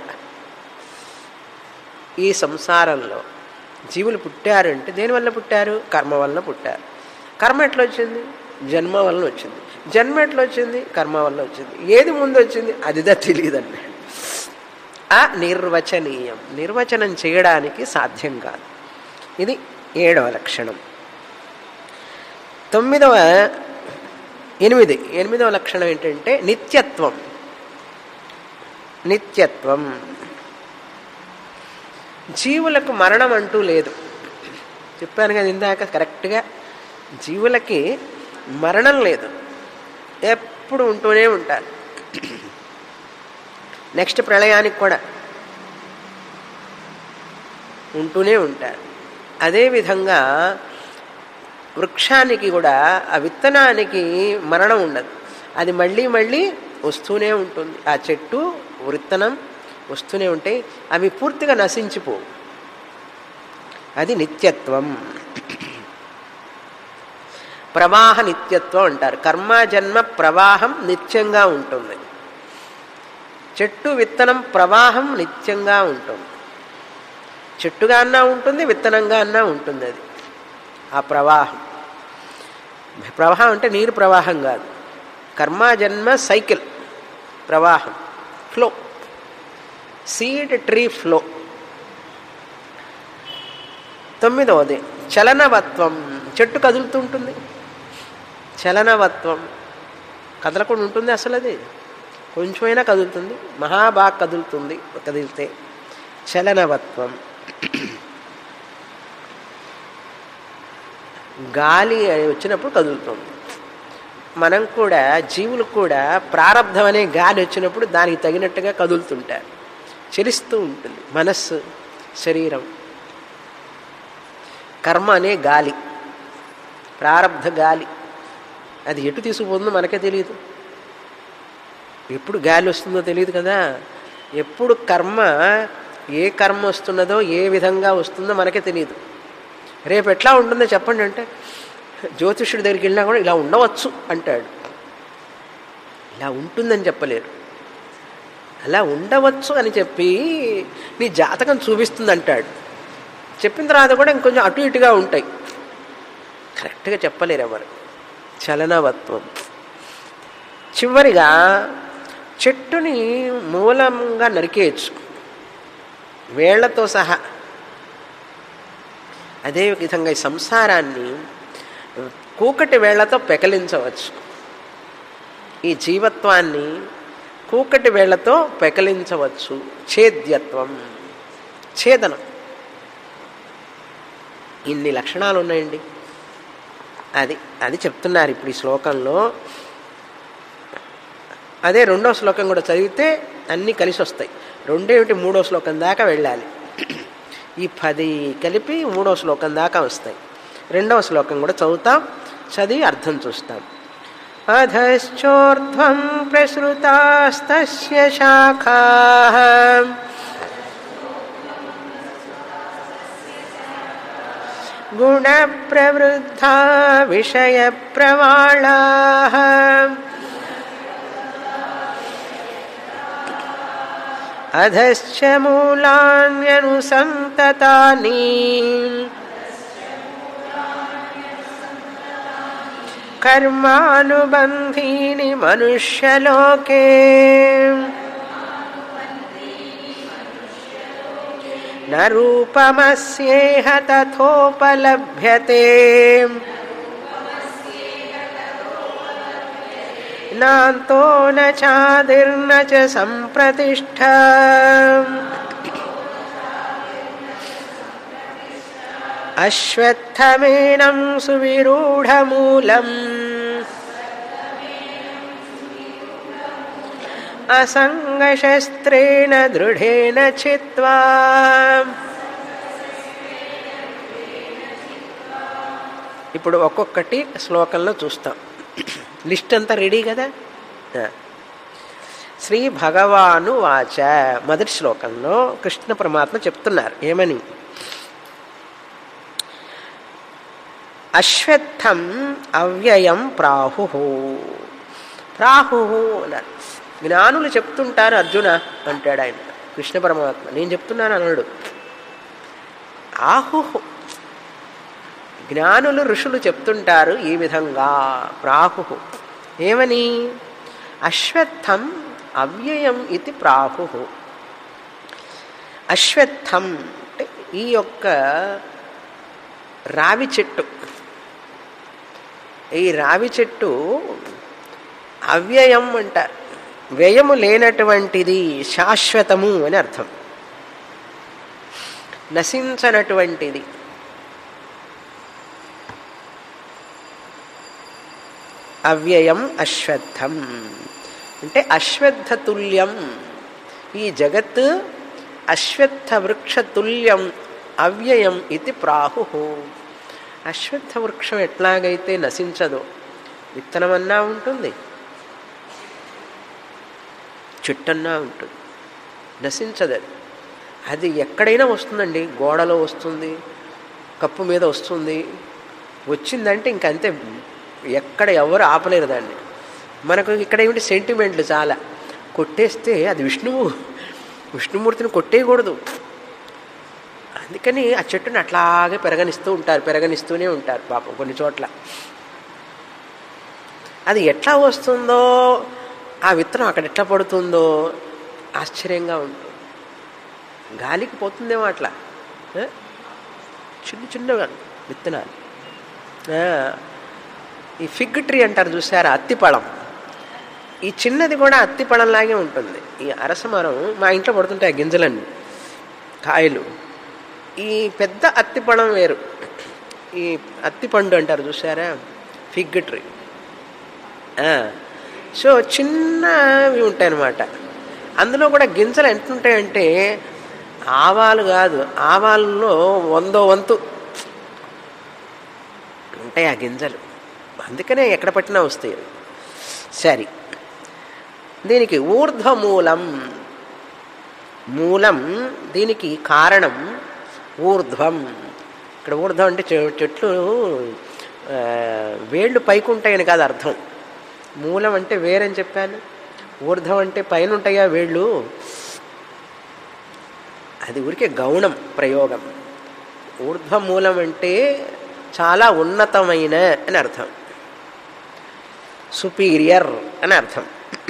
S1: ఈ సంసారంలో జీవులు పుట్టారంటే దేనివల్ల పుట్టారు, కర్మ వలన పుట్టారు. కర్మ ఎట్లా వచ్చింది, జన్మ వలన వచ్చింది. జన్మ ఎట్లా వచ్చింది, కర్మ వల్ల వచ్చింది. ఏది ముందు వచ్చింది అదిదా తెలియదండి. అనిర్వచనీయం, నిర్వచనం చేయడానికి సాధ్యం కాదు. ఇది ఏడవ లక్షణం. తొమ్మిదవ ఎనిమిది ఎనిమిదవ లక్షణం ఏంటంటే నిత్యత్వం. నిత్యత్వం, జీవులకు మరణం అంటూ లేదు. చెప్పాను కదా ఇందాక కరెక్ట్గా, జీవులకి మరణం లేదు, ఎప్పుడు ఉంటూనే ఉంటారు. నెక్స్ట్ ప్రళయానికి కూడా ఉంటూనే ఉంటారు. అదేవిధంగా వృక్షానికి కూడా, ఆ విత్తనానికి మరణం ఉండదు, అది మళ్ళీ మళ్ళీ వస్తూనే ఉంటుంది. ఆ చెట్టు విత్తనం వస్తూనే ఉంటాయి, అవి పూర్తిగా నశించిపోవు. అది నిత్యత్వం. ప్రవాహ నిత్యత్వం అంటారు. కర్మ జన్మ ప్రవాహం నిత్యంగా ఉంటుంది. చెట్టు విత్తనం ప్రవాహం నిత్యంగా ఉంటుంది. చెట్టుగా అన్నా ఉంటుంది, విత్తనంగా అన్నా ఉంటుంది. అది ఆ ప్రవాహం. ప్రవాహం అంటే నీరు ప్రవాహం కాదు, కర్మ జన్మ సైకిల్ ప్రవాహం, ఫ్లో, సీడ్ ట్రీ ఫ్లో. తొమ్మిదవది చలనవత్వం. చెట్టు కదులుతుంటుంది. చలనవత్వం కదలకుండా ఉంటుంది అసలు, అది కొంచెమైనా కదులుతుంది, మహాబాగా కదులుతుంది కదిలితే. చలనవత్వం. గాలి వచ్చినప్పుడు కదులుతుంది. మనం కూడా, జీవులు కూడా ప్రారబ్ధం అనే గాలి వచ్చినప్పుడు దానికి తగినట్టుగా కదులుతుంటారు, చలిస్తూ ఉంటుంది మనస్సు, శరీరం. కర్మ అనే గాలి, ప్రారబ్ధ గాలి, అది ఎటు తీసుకుపోతుందో మనకే తెలియదు. ఎప్పుడు గాలి వస్తుందో తెలియదు కదా. ఎప్పుడు కర్మ, ఏ కర్మ వస్తున్నదో, ఏ విధంగా వస్తుందో మనకే తెలియదు. రేపు ఎట్లా ఉంటుందో చెప్పండి అంటే, జ్యోతిష్యుడి దగ్గరికి వెళ్ళినా కూడా ఇలా ఉండవచ్చు అంటాడు. ఇలా ఉంటుందని చెప్పలేరు. అలా ఉండవచ్చు అని చెప్పి నీ జాతకం చూపిస్తుంది అంటాడు. చెప్పిన తర్వాత కూడా ఇంకొంచెం అటు ఇటుగా ఉంటాయి, కరెక్ట్గా చెప్పలేరు ఎవరు. చలనవత్వం. చివరిగా చెట్టుని మూలంగా నరికేయచ్చు వేళ్లతో సహా. అదేవిధంగా ఈ సంసారాన్ని కూకటి వేళ్లతో పెకలించవచ్చు. ఈ జీవత్వాన్ని కూకటి వేళ్లతో పెకలించవచ్చు. ఛేద్యత్వం, ఛేదనం. ఇన్ని లక్షణాలు ఉన్నాయండి. అది అది చెప్తున్నారు ఇప్పుడు ఈ శ్లోకంలో. అదే రెండో శ్లోకం కూడా చదివితే అన్నీ కలిసి వస్తాయి. రెండేమిటి మూడో శ్లోకం దాకా వెళ్ళాలి. ఈ పది కలిపి మూడో శ్లోకం దాకా వస్తాయి. రెండవ శ్లోకం కూడా చదువుతాం, చదివి అర్థం చూస్తాం. అధశ్చోర్ధ్వం ప్రసృతాస్తస్య శాఖాః గుణ ప్రవృద్ధా విషయ ప్రవాళాః అధశ్చ మూలాన్యనుసంతతాని కర్మానుబంధీని మనుష్యలోకే న రూపమస్యేహ తథోపలభ్యతే నాంతో న చాదిర్న చ సంప్రతిష్ఠ అశ్వత్థమేనం సువిరూఢమూలం అసంగశస్త్రేణ దృఢేన చిత్వా. ఇప్పుడు ఒక్కొక్కటి శ్లోకంలో చూస్తాం. లిస్ట్ అంతా రెడీ కదా. శ్రీ భగవాను వాచ మొదటి శ్లోకంలో కృష్ణ పరమాత్మ చెప్తున్నారు ఏమని. అశ్వత్థం అవ్యయం ప్రాహు. ప్రాహు అన్నారు. జ్ఞానులు చెప్తుంటారు అర్జున అంటాడు ఆయన. కృష్ణ పరమాత్మ నేను చెప్తున్నాను అన్నాడు. ఆహు జ్ఞానులు ఋషులు చెప్తుంటారు ఈ విధంగా. ప్రాహు ఏమని. అశ్వత్థం అవ్యయం ఇది ప్రాహు. అశ్వత్థం అంటే ఈ యొక్క రావి చెట్టు. ఈ రావి చెట్టు అవ్యయం అంటారు. వ్యయము లేనటువంటిది, శాశ్వతము అని అర్థం. నశించనటువంటిది. అవ్యయం అశ్వత్థం అంటే అశ్వత్థ తుల్యం. ఈ జగత్ అశ్వత్థ వృక్ష తుల్యం అవ్యయం ఇది ప్రాహు. అశ్వత్థ వృక్షం ఎట్లాగైతే నశించదో, విత్తనమన్నా ఉంటుంది, చెట్టన్నా ఉంటుంది, నశించదది. అది ఎక్కడైనా వస్తుందండి. గోడలో వస్తుంది, కప్పు మీద వస్తుంది. వచ్చిందంటే ఇంకంతే, ఎక్కడ ఎవరు ఆపలేరు దాన్ని. మనకు ఇక్కడ ఏమిటి సెంటిమెంట్లు చాలా. కొట్టేస్తే అది విష్ణువు, విష్ణుమూర్తిని కొట్టేయకూడదు. అందుకని ఆ చెట్టుని అట్లాగే పెరగనిస్తూ ఉంటారు, పెరగనిస్తూనే ఉంటారు పాపం కొన్ని చోట్ల. అది ఎట్లా వస్తుందో, ఆ విత్తనం అక్కడ ఎట్లా పడుతుందో ఆశ్చర్యంగా ఉంటుంది. గాలికి పోతుందేమో అట్లా చిన్న చిన్న విత్తనాలు. ఈ ఫిగ్ ట్రీ అంటారు చూసారా, అత్తిపழం. ఈ చిన్నది కూడా అత్తిపழంలాగే ఉంటుంది. ఈ అరసమరం మా ఇంట్లో పడుతుంటాయి గింజలన్నీ, కాయలు. ఈ పెద్ద అత్తిపழం వేరు, ఈ అత్తిపండు అంటారు చూసారా, ఫిగ్ ట్రీ. సో చిన్నవి ఉంటాయి అన్నమాట. అందులో కూడా గింజలు ఎంతుంటాయంటే ఆవాలు కాదు, ఆవాలలో వందో వంతు ఉంటాయి ఆ గింజలు. అందుకనే ఎక్కడ పట్టినా వస్తాయి. సరే, దీనికి ఊర్ధ్వమూలం, మూలం దీనికి కారణం ఊర్ధ్వం. ఇక్కడ ఊర్ధ్వం అంటే చెట్లు వేళ్ళు పైకి ఉంటాయని కాదు అర్థం. మూలం అంటే వేరని చెప్పాను, ఊర్ధ్వం అంటే పైన ఉంటాయా వేళ్ళు, అది ఊరికే గౌణం ప్రయోగం. ఊర్ధ్వమూలం అంటే చాలా ఉన్నతమైన అని అర్థం, సుపీరియర్ అని అర్థం.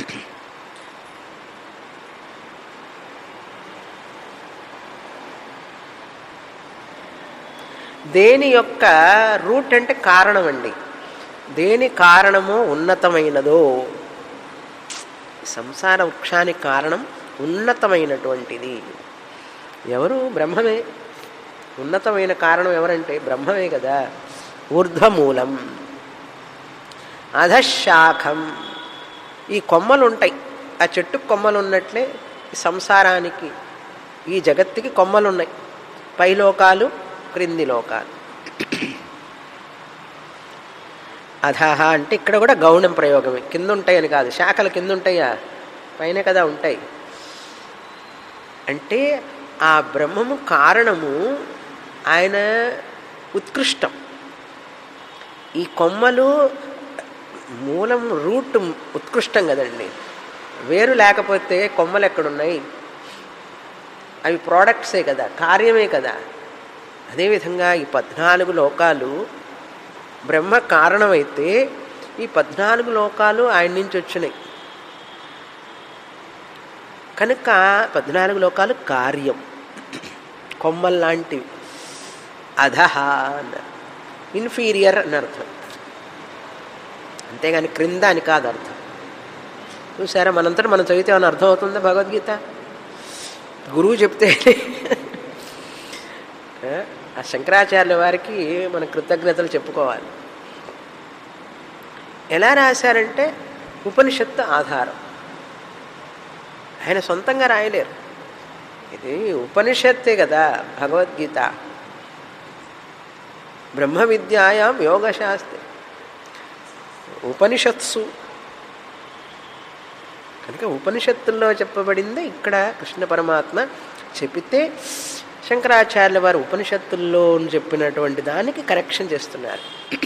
S1: దేని యొక్క రూట్ అంటే కారణం అండి. దేని కారణమో ఉన్నతమైనదో, సంసార వృక్షానికి కారణం ఉన్నతమైనటువంటిది ఎవరు? బ్రహ్మమే. ఉన్నతమైన కారణం ఎవరంటే బ్రహ్మమే కదా. ఊర్ధ్వమూలం. అధశాఖం, ఈ కొమ్మలు ఉంటాయి, ఆ చెట్టుకు కొమ్మలు ఉన్నట్లే ఈ సంసారానికి, ఈ జగత్తుకి కొమ్మలు ఉన్నాయి. పైలోకాలు, క్రింది లోకాలు. అధహ అంటే ఇక్కడ కూడా గౌణం ప్రయోగమే, కింద ఉంటాయని కాదు. శాఖలు కింద ఉంటాయా, పైన కదా ఉంటాయి. అంటే ఆ బ్రహ్మము కారణము, ఆయన ఉత్కృష్టం. ఈ కొమ్మలు మూలం, రూట్ ఉత్కృష్టం కదండి. వేరు లేకపోతే కొమ్మలు ఎక్కడున్నాయి? అవి ప్రోడక్ట్సే కదా, కార్యమే కదా. అదేవిధంగా ఈ పద్నాలుగు లోకాలు బ్రహ్మ కారణమైతే ఈ పద్నాలుగు లోకాలు ఆయన నుంచి వచ్చినాయి కనుక పద్నాలుగు లోకాలు కార్యం, కొమ్మల్లాంటివి. అధహ అన్నారు, ఇన్ఫీరియర్ అని అర్థం, అంతేగాని క్రింద అని కాదు అర్థం. చూసారా, మనంతటా మనం చదివితే ఏమైనా అర్థం అవుతుందా భగవద్గీత? గురువు చెప్తే. ఆ శంకరాచార్యుల వారికి మన కృతజ్ఞతలు చెప్పుకోవాలి. ఎలా రాశారంటే ఉపనిషత్తు ఆధారం, ఆయన సొంతంగా రాయలేరు. ఇది ఉపనిషత్తే కదా భగవద్గీత. బ్రహ్మ విద్యాయాం యోగశాస్త్రే ఉపనిషత్సు కనుక ఉపనిషత్తుల్లో చెప్పబడింది ఇక్కడ కృష్ణ పరమాత్మ చెప్పితే శంకరాచార్యుల వారు ఉపనిషత్తుల్లో చెప్పినటువంటి దానికి కరెక్షన్ చేస్తున్నారు.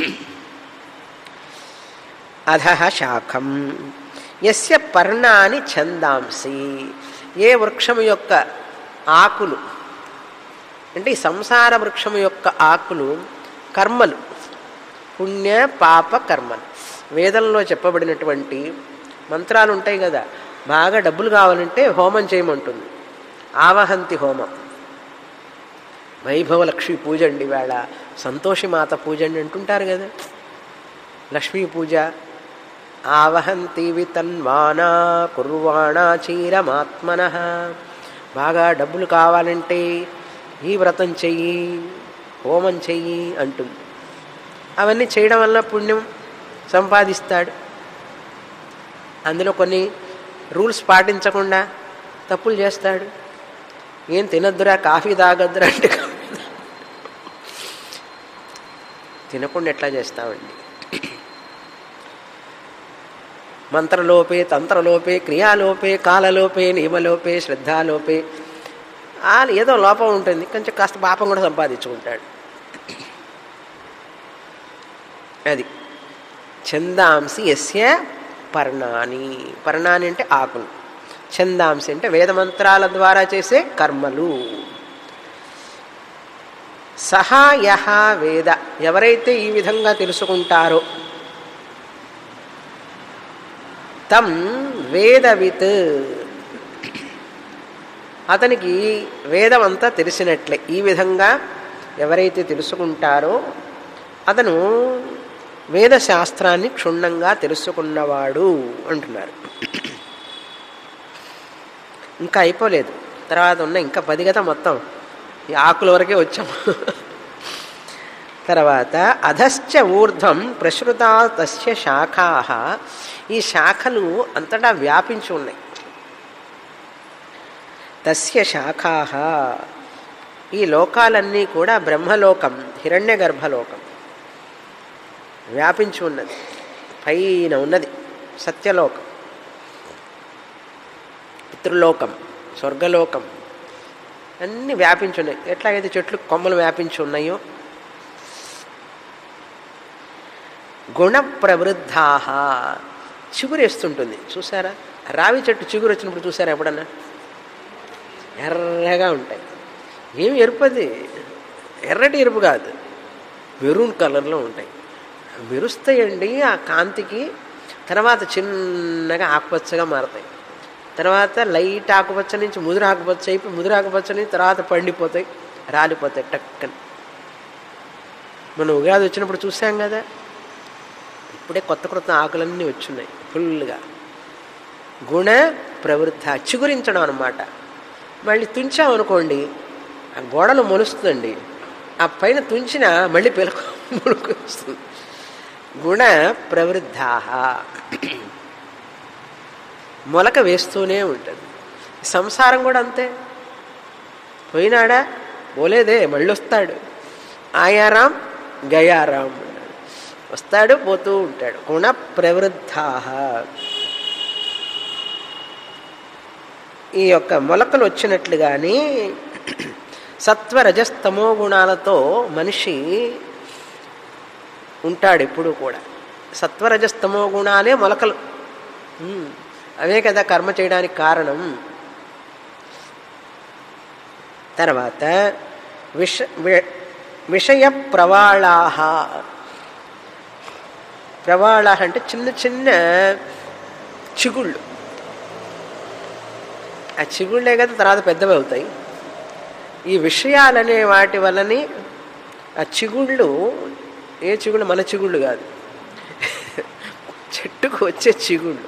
S1: అధః శాఖం యస్య పర్ణాని ఛందాంసి, ఏ వృక్షము యొక్క ఆకులు అంటే ఈ సంసార వృక్షము యొక్క ఆకులు కర్మలు, పుణ్య పాప కర్మలు. వేదంలో చెప్పబడినటువంటి మంత్రాలు ఉంటాయి కదా, బాగా డబ్బులు కావాలంటే హోమం చేయమంటుంది, ఆవహంతి హోమం. వైభవ లక్ష్మీ పూజ అండి, వేళ సంతోషిమాత పూజ అండి అంటుంటారు కదా, లక్ష్మీ పూజ. ఆవహంతి వితన్వానా కుర్వాణా చీరమాత్మన, బాగా డబ్బులు కావాలంటే ఈ వ్రతం చెయ్యి, హోమం చెయ్యి అంటుంది. అవన్నీ చేయడం వల్ల పుణ్యం సంపాదిస్తాడు. అందులో కొన్ని రూల్స్ పాటించకుండా తప్పులు చేస్తాడు. ఏం తినద్దురా, కాఫీ తాగద్దురా అంటే తినకుండా ఎట్లా చేస్తామండి? మంత్రలోపే, తంత్రలోపే, క్రియాలోపే, కాలలోపే, నియమలోపే, శ్రద్ధాలోపే, ఏదో లోపం ఉంటుంది, కొంచెం కాస్త పాపం కూడా సంపాదించుకుంటాడు. అది ఛందాంసి యస్య పర్ణాని. పర్ణాని అంటే ఆకులు. ఛందాంసి అంటే వేదమంత్రాల ద్వారా చేసే కర్మలు. సహా యహ వేద, ఎవరైతే ఈ విధంగా తెలుసుకుంటారో, తం వేదవిత్, అతనికి వేదం అంతా తెలిసినట్లే. ఈ విధంగా ఎవరైతే తెలుసుకుంటారో అతను వేదశాస్త్రాన్ని క్షుణ్ణంగా తెలుసుకున్నవాడు అంటున్నారు. ఇంకా అయిపోలేదు, తర్వాత ఉన్న ఇంకా పది కదా మొత్తం, ఈ ఆకుల వరకే వచ్చాము. తర్వాత అధశ్చ ఊర్ధ్వం ప్రసృతా తస్య శాఖాః, ఈ శాఖలు అంతటా వ్యాపించి ఉన్నాయి. తస్య శాఖాః, ఈ లోకాలన్నీ కూడా బ్రహ్మలోకం, హిరణ్య గర్భలోకం వ్యాపించి ఉన్నది. పైన ఉన్నది సత్యలోకం, పితృలోకం, స్వర్గలోకం అన్నీ వ్యాపించి ఉన్నాయి. ఎట్లాగైతే చెట్లు కొమ్మలు వ్యాపించి ఉన్నాయో. గుణ ప్రవృద్ధాః, చిగురేస్తుంటుంది చూసారా? రావి చెట్టు చిగురు వచ్చినప్పుడు చూసారా ఎప్పుడన్నా? ఎర్రగా ఉంటాయి. ఏమి ఎరుపది, ఎర్రటి ఎరుపు కాదు, మెరూన్ కలర్లో ఉంటాయి. మెరుస్తాయండి ఆ కాంతికి. తర్వాత చిన్నగా ఆకుపచ్చగా మారతాయి. తర్వాత లైట్ ఆకుపచ్చ నుంచి ముదురు ఆకుపచ్చ అయిపోయి, ముదురు ఆకుపచ్చ నుంచి తర్వాత పండిపోతాయి, రాలిపోతాయి టక్కని. మనం ఉగాది వచ్చినప్పుడు చూసాం కదా, ఇప్పుడే కొత్త కొత్త ఆకులన్నీ వచ్చున్నాయి ఫుల్గా. గుణ ప్రవృద్ధ, చిగురించడం అనమాట. మళ్ళీ తుంచామనుకోండి ఆ గోడలు మొలుస్తుందండి, ఆ పైన తుంచిన మళ్ళీ పిలకు మొలుకు వస్తుంది. గుణ ప్రవృద్ధా, మొలక వేస్తూనే ఉంటుంది. సంసారం కూడా అంతే. పోయినాడా పోలేదే, మళ్ళీ వస్తాడు. ఆయారాం గయారాం, వస్తాడు పోతూ ఉంటాడు. గుణ ప్రవృద్ధా, ఈ యొక్క మొలకలు వచ్చినట్లుగాని సత్వరజస్తమో గుణాలతో మనిషి ఉంటాడు ఎప్పుడు కూడా. సత్వరజస్తమో గుణాలే మొలకలు, అవే కదా కర్మ చేయడానికి కారణం. తర్వాత విష విషయ ప్రవాళాహ, ప్రవాళ అంటే చిన్న చిన్న చిగుళ్ళు. ఆ చిగుళ్ళే కదా తర్వాత పెద్దవి అవుతాయి. ఈ విషయాలనే వాటి వల్లని ఆ చిగుళ్ళు, ఏ చిగుళ్ళు మన చిగుళ్ళు కాదు, చెట్టుకు వచ్చే చిగుళ్ళు.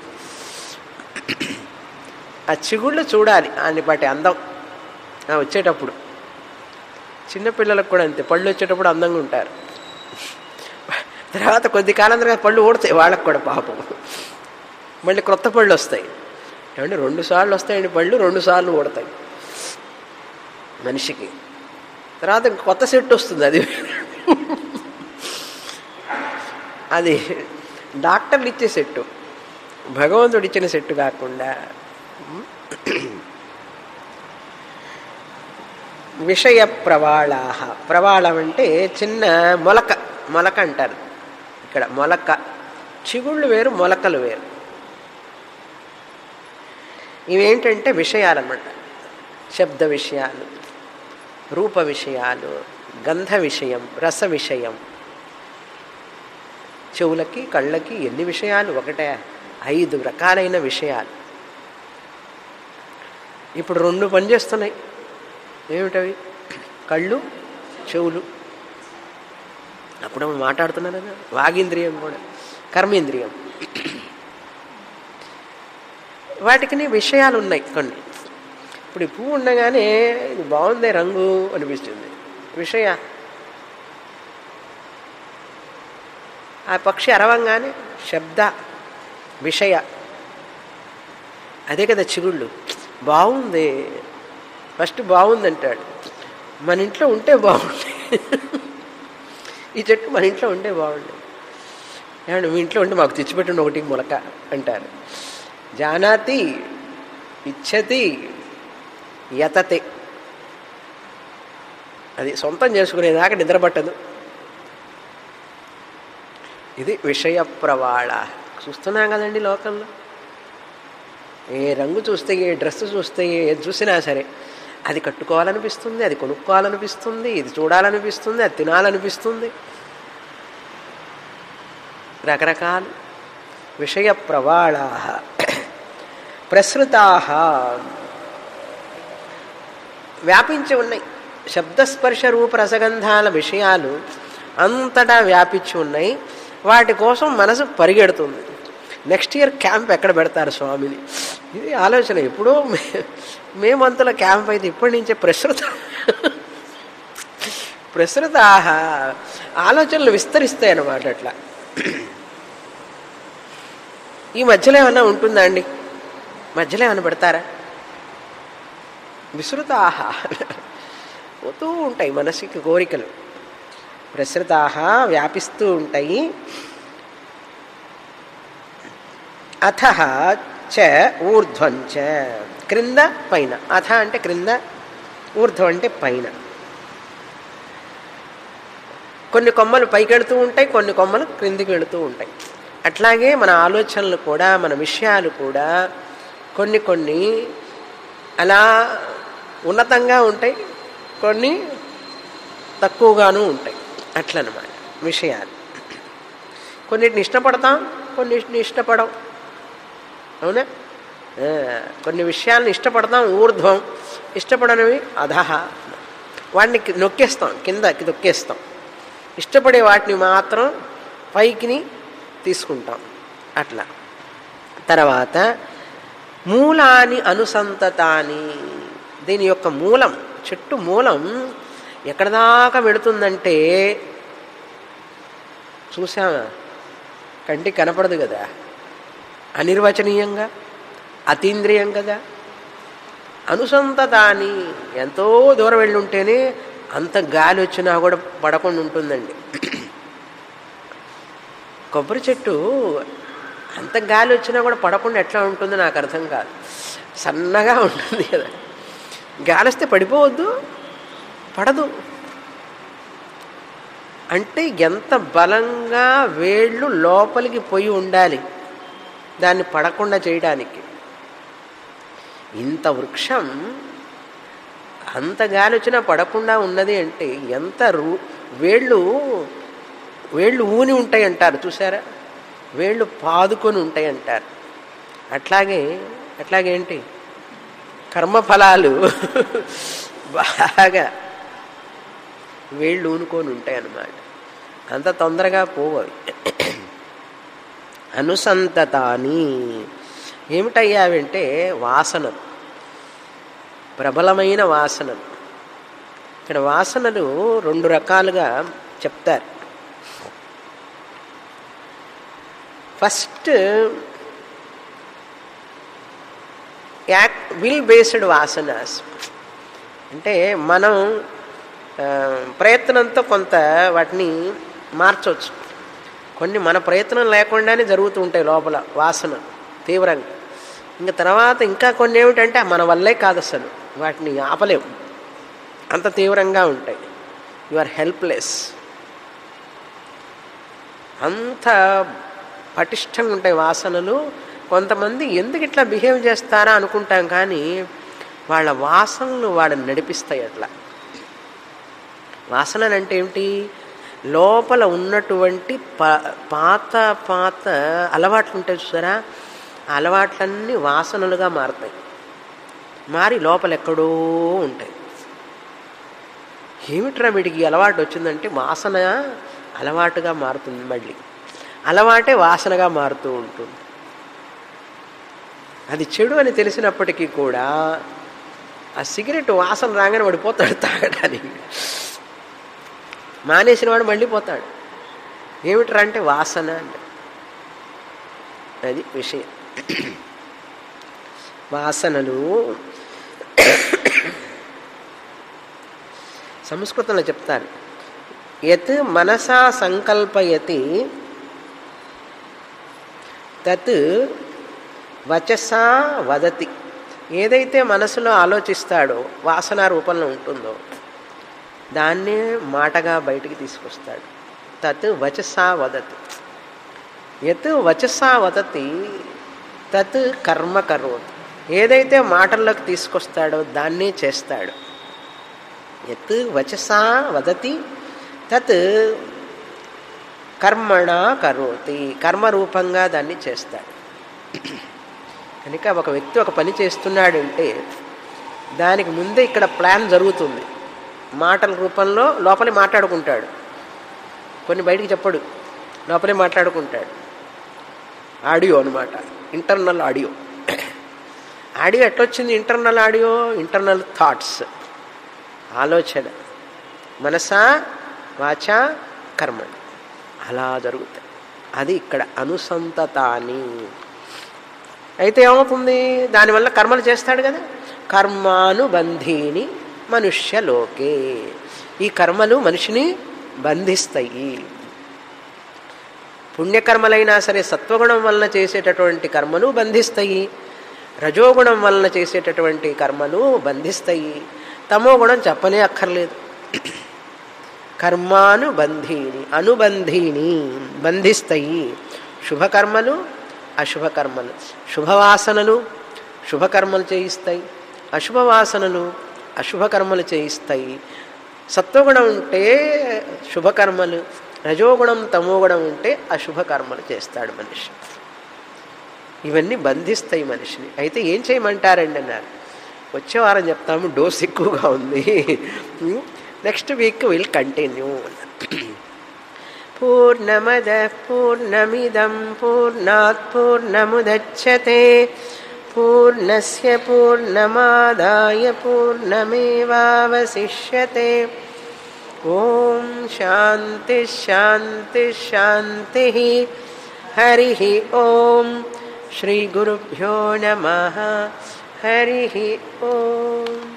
S1: ఆ చిగుళ్ళు చూడాలి, దాన్ని బట్టి అందం వచ్చేటప్పుడు. చిన్నపిల్లలకు కూడా అంతే, పళ్ళు వచ్చేటప్పుడు అందంగా ఉంటారు. తర్వాత కొద్ది కాలం తర్వాత పళ్ళు ఊడతాయి వాళ్ళకు కూడా పాపం, మళ్ళీ క్రొత్త పళ్ళు వస్తాయి. ఏమంటే రెండు సార్లు వస్తాయండి పళ్ళు, రెండు సార్లు ఊడతాయి మనిషికి. తర్వాత కొత్త సెట్ వస్తుంది, అది అది డాక్టర్లు ఇచ్చే సెట్టు, భగవంతుడు ఇచ్చిన సెట్టు కాకుండా. విషయ ప్రవాళాహ, ప్రవాళం అంటే చిన్న మొలక, మొలక అంటారు ఇక్కడ. మొలక, చిగుళ్ళు వేరు, మొలకలు వేరు. ఇవేంటంటే విషయాలన్నమాట. శబ్ద విషయాలు, రూప విషయాలు, గంధ విషయం, రస విషయం. చెవులకి కళ్ళకి ఎన్ని విషయాలు? ఒకటే, ఐదు రకాలైన విషయాలు. ఇప్పుడు రెండు పనిచేస్తున్నాయి. ఏమిటవి? కళ్ళు, చెవులు. అప్పుడు మాట్లాడుతున్నారు కదా, వాగింద్రియం కూడా, కర్మేంద్రియం. వాటికి విషయాలు ఉన్నాయి కొన్ని. ఇప్పుడు ఈ పువ్వు ఉండగానే ఇది బాగుందే రంగు అనిపిస్తుంది, విషయ. ఆ పక్షి అరవంగానే శబ్ద విషయ. అదే కదా చిగుళ్ళు. బాగుంది, ఫస్ట్ బాగుంది అంటాడు. మన ఇంట్లో ఉంటే బాగుండే, ఈ చెట్టు మన ఇంట్లో ఉంటే బాగుండే. ఏమంటే మీ ఇంట్లో ఉంటే మాకు తెచ్చిపెట్టండి ఒకటి మొలక అంటారు. జానాతి ఇచ్చతి యతతే, అది సొంతం చేసుకునేదాకా నిద్ర పట్టదు. ఇది విషయ ప్రవాళ. చూస్తున్నాం కదండి లోకంలో. ఏ రంగు చూస్తే, ఏ డ్రెస్ చూస్తే, ఏది చూసినా సరే అది కట్టుకోవాలనిపిస్తుంది, అది కొనుక్కోవాలనిపిస్తుంది, ఇది చూడాలనిపిస్తుంది, అది తినాలనిపిస్తుంది. రకరకాలు విషయ ప్రవాళా ప్రసృతా వ్యాపించి ఉన్నాయి. శబ్దస్పర్శ రూప రసగంధాల విషయాలు అంతటా వ్యాపించి ఉన్నాయి. వాటి కోసం మనసు పరిగెడుతుంది. నెక్స్ట్ ఇయర్ క్యాంప్ ఎక్కడ పెడతారు స్వామిని, ఇది ఆలోచన. ఎప్పుడో మే మేమంతుల క్యాంప్ అయితే ఇప్పటి నుంచే ప్రసృత ప్రసృత ఆలోచనలు విస్తరిస్తాయి అన్నమాట. అట్లా ఈ మధ్యలో ఏమన్నా ఉంటుందా అండి? మధ్యలో ఏమన్నా పెడతారా? విసృతాహ పోతూ ఉంటాయి మనసుకి కోరికలు. ప్రసృతాహ వ్యాపిస్తూ ఉంటాయి. అథ చ ఊర్ధ్వం చ క్రింద పైన. అథ అంటే క్రింద, ఊర్ధ్వం అంటే పైన. కొన్ని కొమ్మలు పైకి వెళుతూ ఉంటాయి, కొన్ని కొమ్మలు క్రిందికి వెళుతూ ఉంటాయి. అట్లాగే మన ఆలోచనలు కూడా, మన విషయాలు కూడా కొన్ని కొన్ని అలా ఉన్నతంగా ఉంటాయి, కొన్ని తక్కువగాను ఉంటాయి. అట్లనమాట విషయాలు. కొన్నిటిని ఇష్టపడతాం, కొన్నిటిని ఇష్టపడం. అవునా? కొన్ని విషయాలను ఇష్టపడతాం ఊర్ధ్వం, ఇష్టపడనివి అధహ. వాటిని నొక్కేస్తాం, కిందకి నొక్కేస్తాం. ఇష్టపడే వాటిని మాత్రం పైకిని తీసుకుంటాం. అట్లా. తర్వాత మూలాని అనుసంతతాని. దీని యొక్క మూలం, చెట్టు మూలం ఎక్కడ దాకా వెళుతుందంటే చూసామా? కంటికి కనపడదు కదా, అనిర్వచనీయంగా, అతీంద్రియం కదా. అనుసంతతాని ఎంతో దూరం వెళ్ళి ఉంటేనే అంత గాలి వచ్చినా కూడా పడకుండా ఉంటుందండి. కొబ్బరి చెట్టు అంత గాలి వచ్చినా కూడా పడకుండా ఎట్లా ఉంటుందో నాకు అర్థం కాదు. సన్నగా ఉంటుంది కదా, గాలి వస్తే పడిపోవద్దు, పడదు. అంటే ఎంత బలంగా వేళ్ళు లోపలికి పోయి ఉండాలి దాన్ని పడకుండా చేయడానికి. ఇంత వృక్షం అంత గాలి వచ్చినా పడకుండా ఉన్నది అంటే ఎంత రూ వేళ్ళు వేళ్ళు ఊని ఉంటాయి అంటారు చూసారా, వేళ్ళు పాదుకొని ఉంటాయి అంటారు. అట్లాగే అట్లాగేంటి కర్మఫలాలు బాగా వేళ్ళు ఊనుకొని ఉంటాయి అన్నమాట. అంత తొందరగా పోవవి. అనుసంతతాని ఏమిటయ్యావంటే వాసనలు, ప్రబలమైన వాసనలు. ఇక్కడ వాసనలు రెండు రకాలుగా చెప్తారు. ఫస్ట్ యాక్ విల్ బేస్డ్ వాసనాస్ అంటే మనం ప్రయత్నంతో కొంత వాటిని మార్చవచ్చు. కొన్ని మన ప్రయత్నం లేకుండానే జరుగుతూ ఉంటాయి లోపల వాసన తీవ్రంగా. ఇంకా తర్వాత ఇంకా కొన్ని ఏమిటంటే మన వల్లే కాదు, అసలు వాటిని ఆపలేము, అంత తీవ్రంగా ఉంటాయి. You are helpless. అంత పటిష్టంగా ఉంటాయి వాసనలు. కొంతమంది ఎందుకు ఇట్లా బిహేవ్ చేస్తారా అనుకుంటాం, కానీ వాళ్ళ వాసనలు వాళ్ళని నడిపిస్తాయి. అట్లా వాసనలు అంటే ఏమిటి? లోపల ఉన్నటువంటి పా పాత పాత అలవాట్లు ఉంటాయి చూసారా, ఆ అలవాట్లన్నీ వాసనలుగా మారుతాయి. మారి లోపల ఎక్కడో ఉంటాయి. ఏమిట్రా వీడికి అలవాటు వచ్చిందంటే వాసన అలవాటుగా మారుతుంది. మళ్ళీ అలవాటే వాసనగా మారుతూ ఉంటుంది. అది చెడు అని తెలిసినప్పటికీ కూడా ఆ సిగరెట్ వాసన రాగానే వాడు పోతాడు తాగడానికి. మానేసిన వాడు మళ్ళీ పోతాడు. ఏమిట్రా అంటే వాసన అంటే అది విషయం. వాసనలు సంస్కృతంలో చెప్తారు. యత్ మనసా సంకల్పయతి తత్ వచసా వదతి. ఏదైతే మనసులో ఆలోచిస్తాడో వాసన రూపంలో ఉంటుందో దాన్నే మాటగా బయటికి తీసుకొస్తాడు. తత్ వచసా వదతి. యత్ వచసా వదతి తత్ కర్మ కరోతి. ఏదైతే మాటల్లోకి తీసుకొస్తాడో దాన్నే చేస్తాడు. యత్ వచసా వదతి తత్ కర్మణ కరోతి, కర్మరూపంగా దాన్ని చేస్తాడు. కనుక ఒక వ్యక్తి ఒక పని చేస్తున్నాడంటే దానికి ముందే ఇక్కడ ప్లాన్ జరుగుతుంది. మాటల రూపంలో లోపలే మాట్లాడుకుంటాడు, కొన్ని బయటికి చెప్పడు, లోపలే మాట్లాడుకుంటాడు. ఆడియో అనమాట, ఇంటర్నల్ ఆడియో. ఆడియో ఎట్లొచ్చింది? ఇంటర్నల్ ఆడియో, ఇంటర్నల్ థాట్స్, ఆలోచన, మనసా వాచ కర్మ, అలా జరుగుతాయి. అది ఇక్కడ అనుసంతతాని. అయితే ఏమవుతుంది? దానివల్ల కర్మలు చేస్తాడు కదా. కర్మానుబంధీని మనుష్యలోకే, ఈ కర్మలు మనిషిని బంధిస్తాయి. పుణ్యకర్మలైనా సరే సత్వగుణం వలన చేసేటటువంటి కర్మలు బంధిస్తాయి, రజోగుణం వలన చేసేటటువంటి కర్మలు బంధిస్తాయి, తమో గుణం చెప్పనే అక్కర్లేదు. కర్మానుబంధీని, అనుబంధీని, బంధిస్తాయి. శుభకర్మలు అశుభకర్మలు, శుభవాసనలు శుభకర్మలు చేయిస్తాయి, అశుభవాసనలు అశుభకర్మలు చేయిస్తాయి. సత్వగుణం ఉంటే శుభకర్మలు, రజోగుణం తమోగుణం ఉంటే అశుభకర్మలు చేస్తాడు మనిషి. ఇవన్నీ బంధిస్తాయి మనిషిని. అయితే ఏం చేయమంటారండి అన్నారు. వచ్చే వారం చెప్తాము, డోస్ ఎక్కువగా ఉంది, నెక్స్ట్ వీక్ విల్ కంటిన్యూ. పూర్ణమద పూర్ణమిదం పూర్ణాత్ పూర్ణముదచ్యతే పూర్ణస్య పూర్ణమాదాయ పూర్ణమేవావశిష్యతే. ఓం శాంతి శాంతి శాంతి. హరి ఓం. శ్రీ గురుభ్యో నమః. హరి ఓం.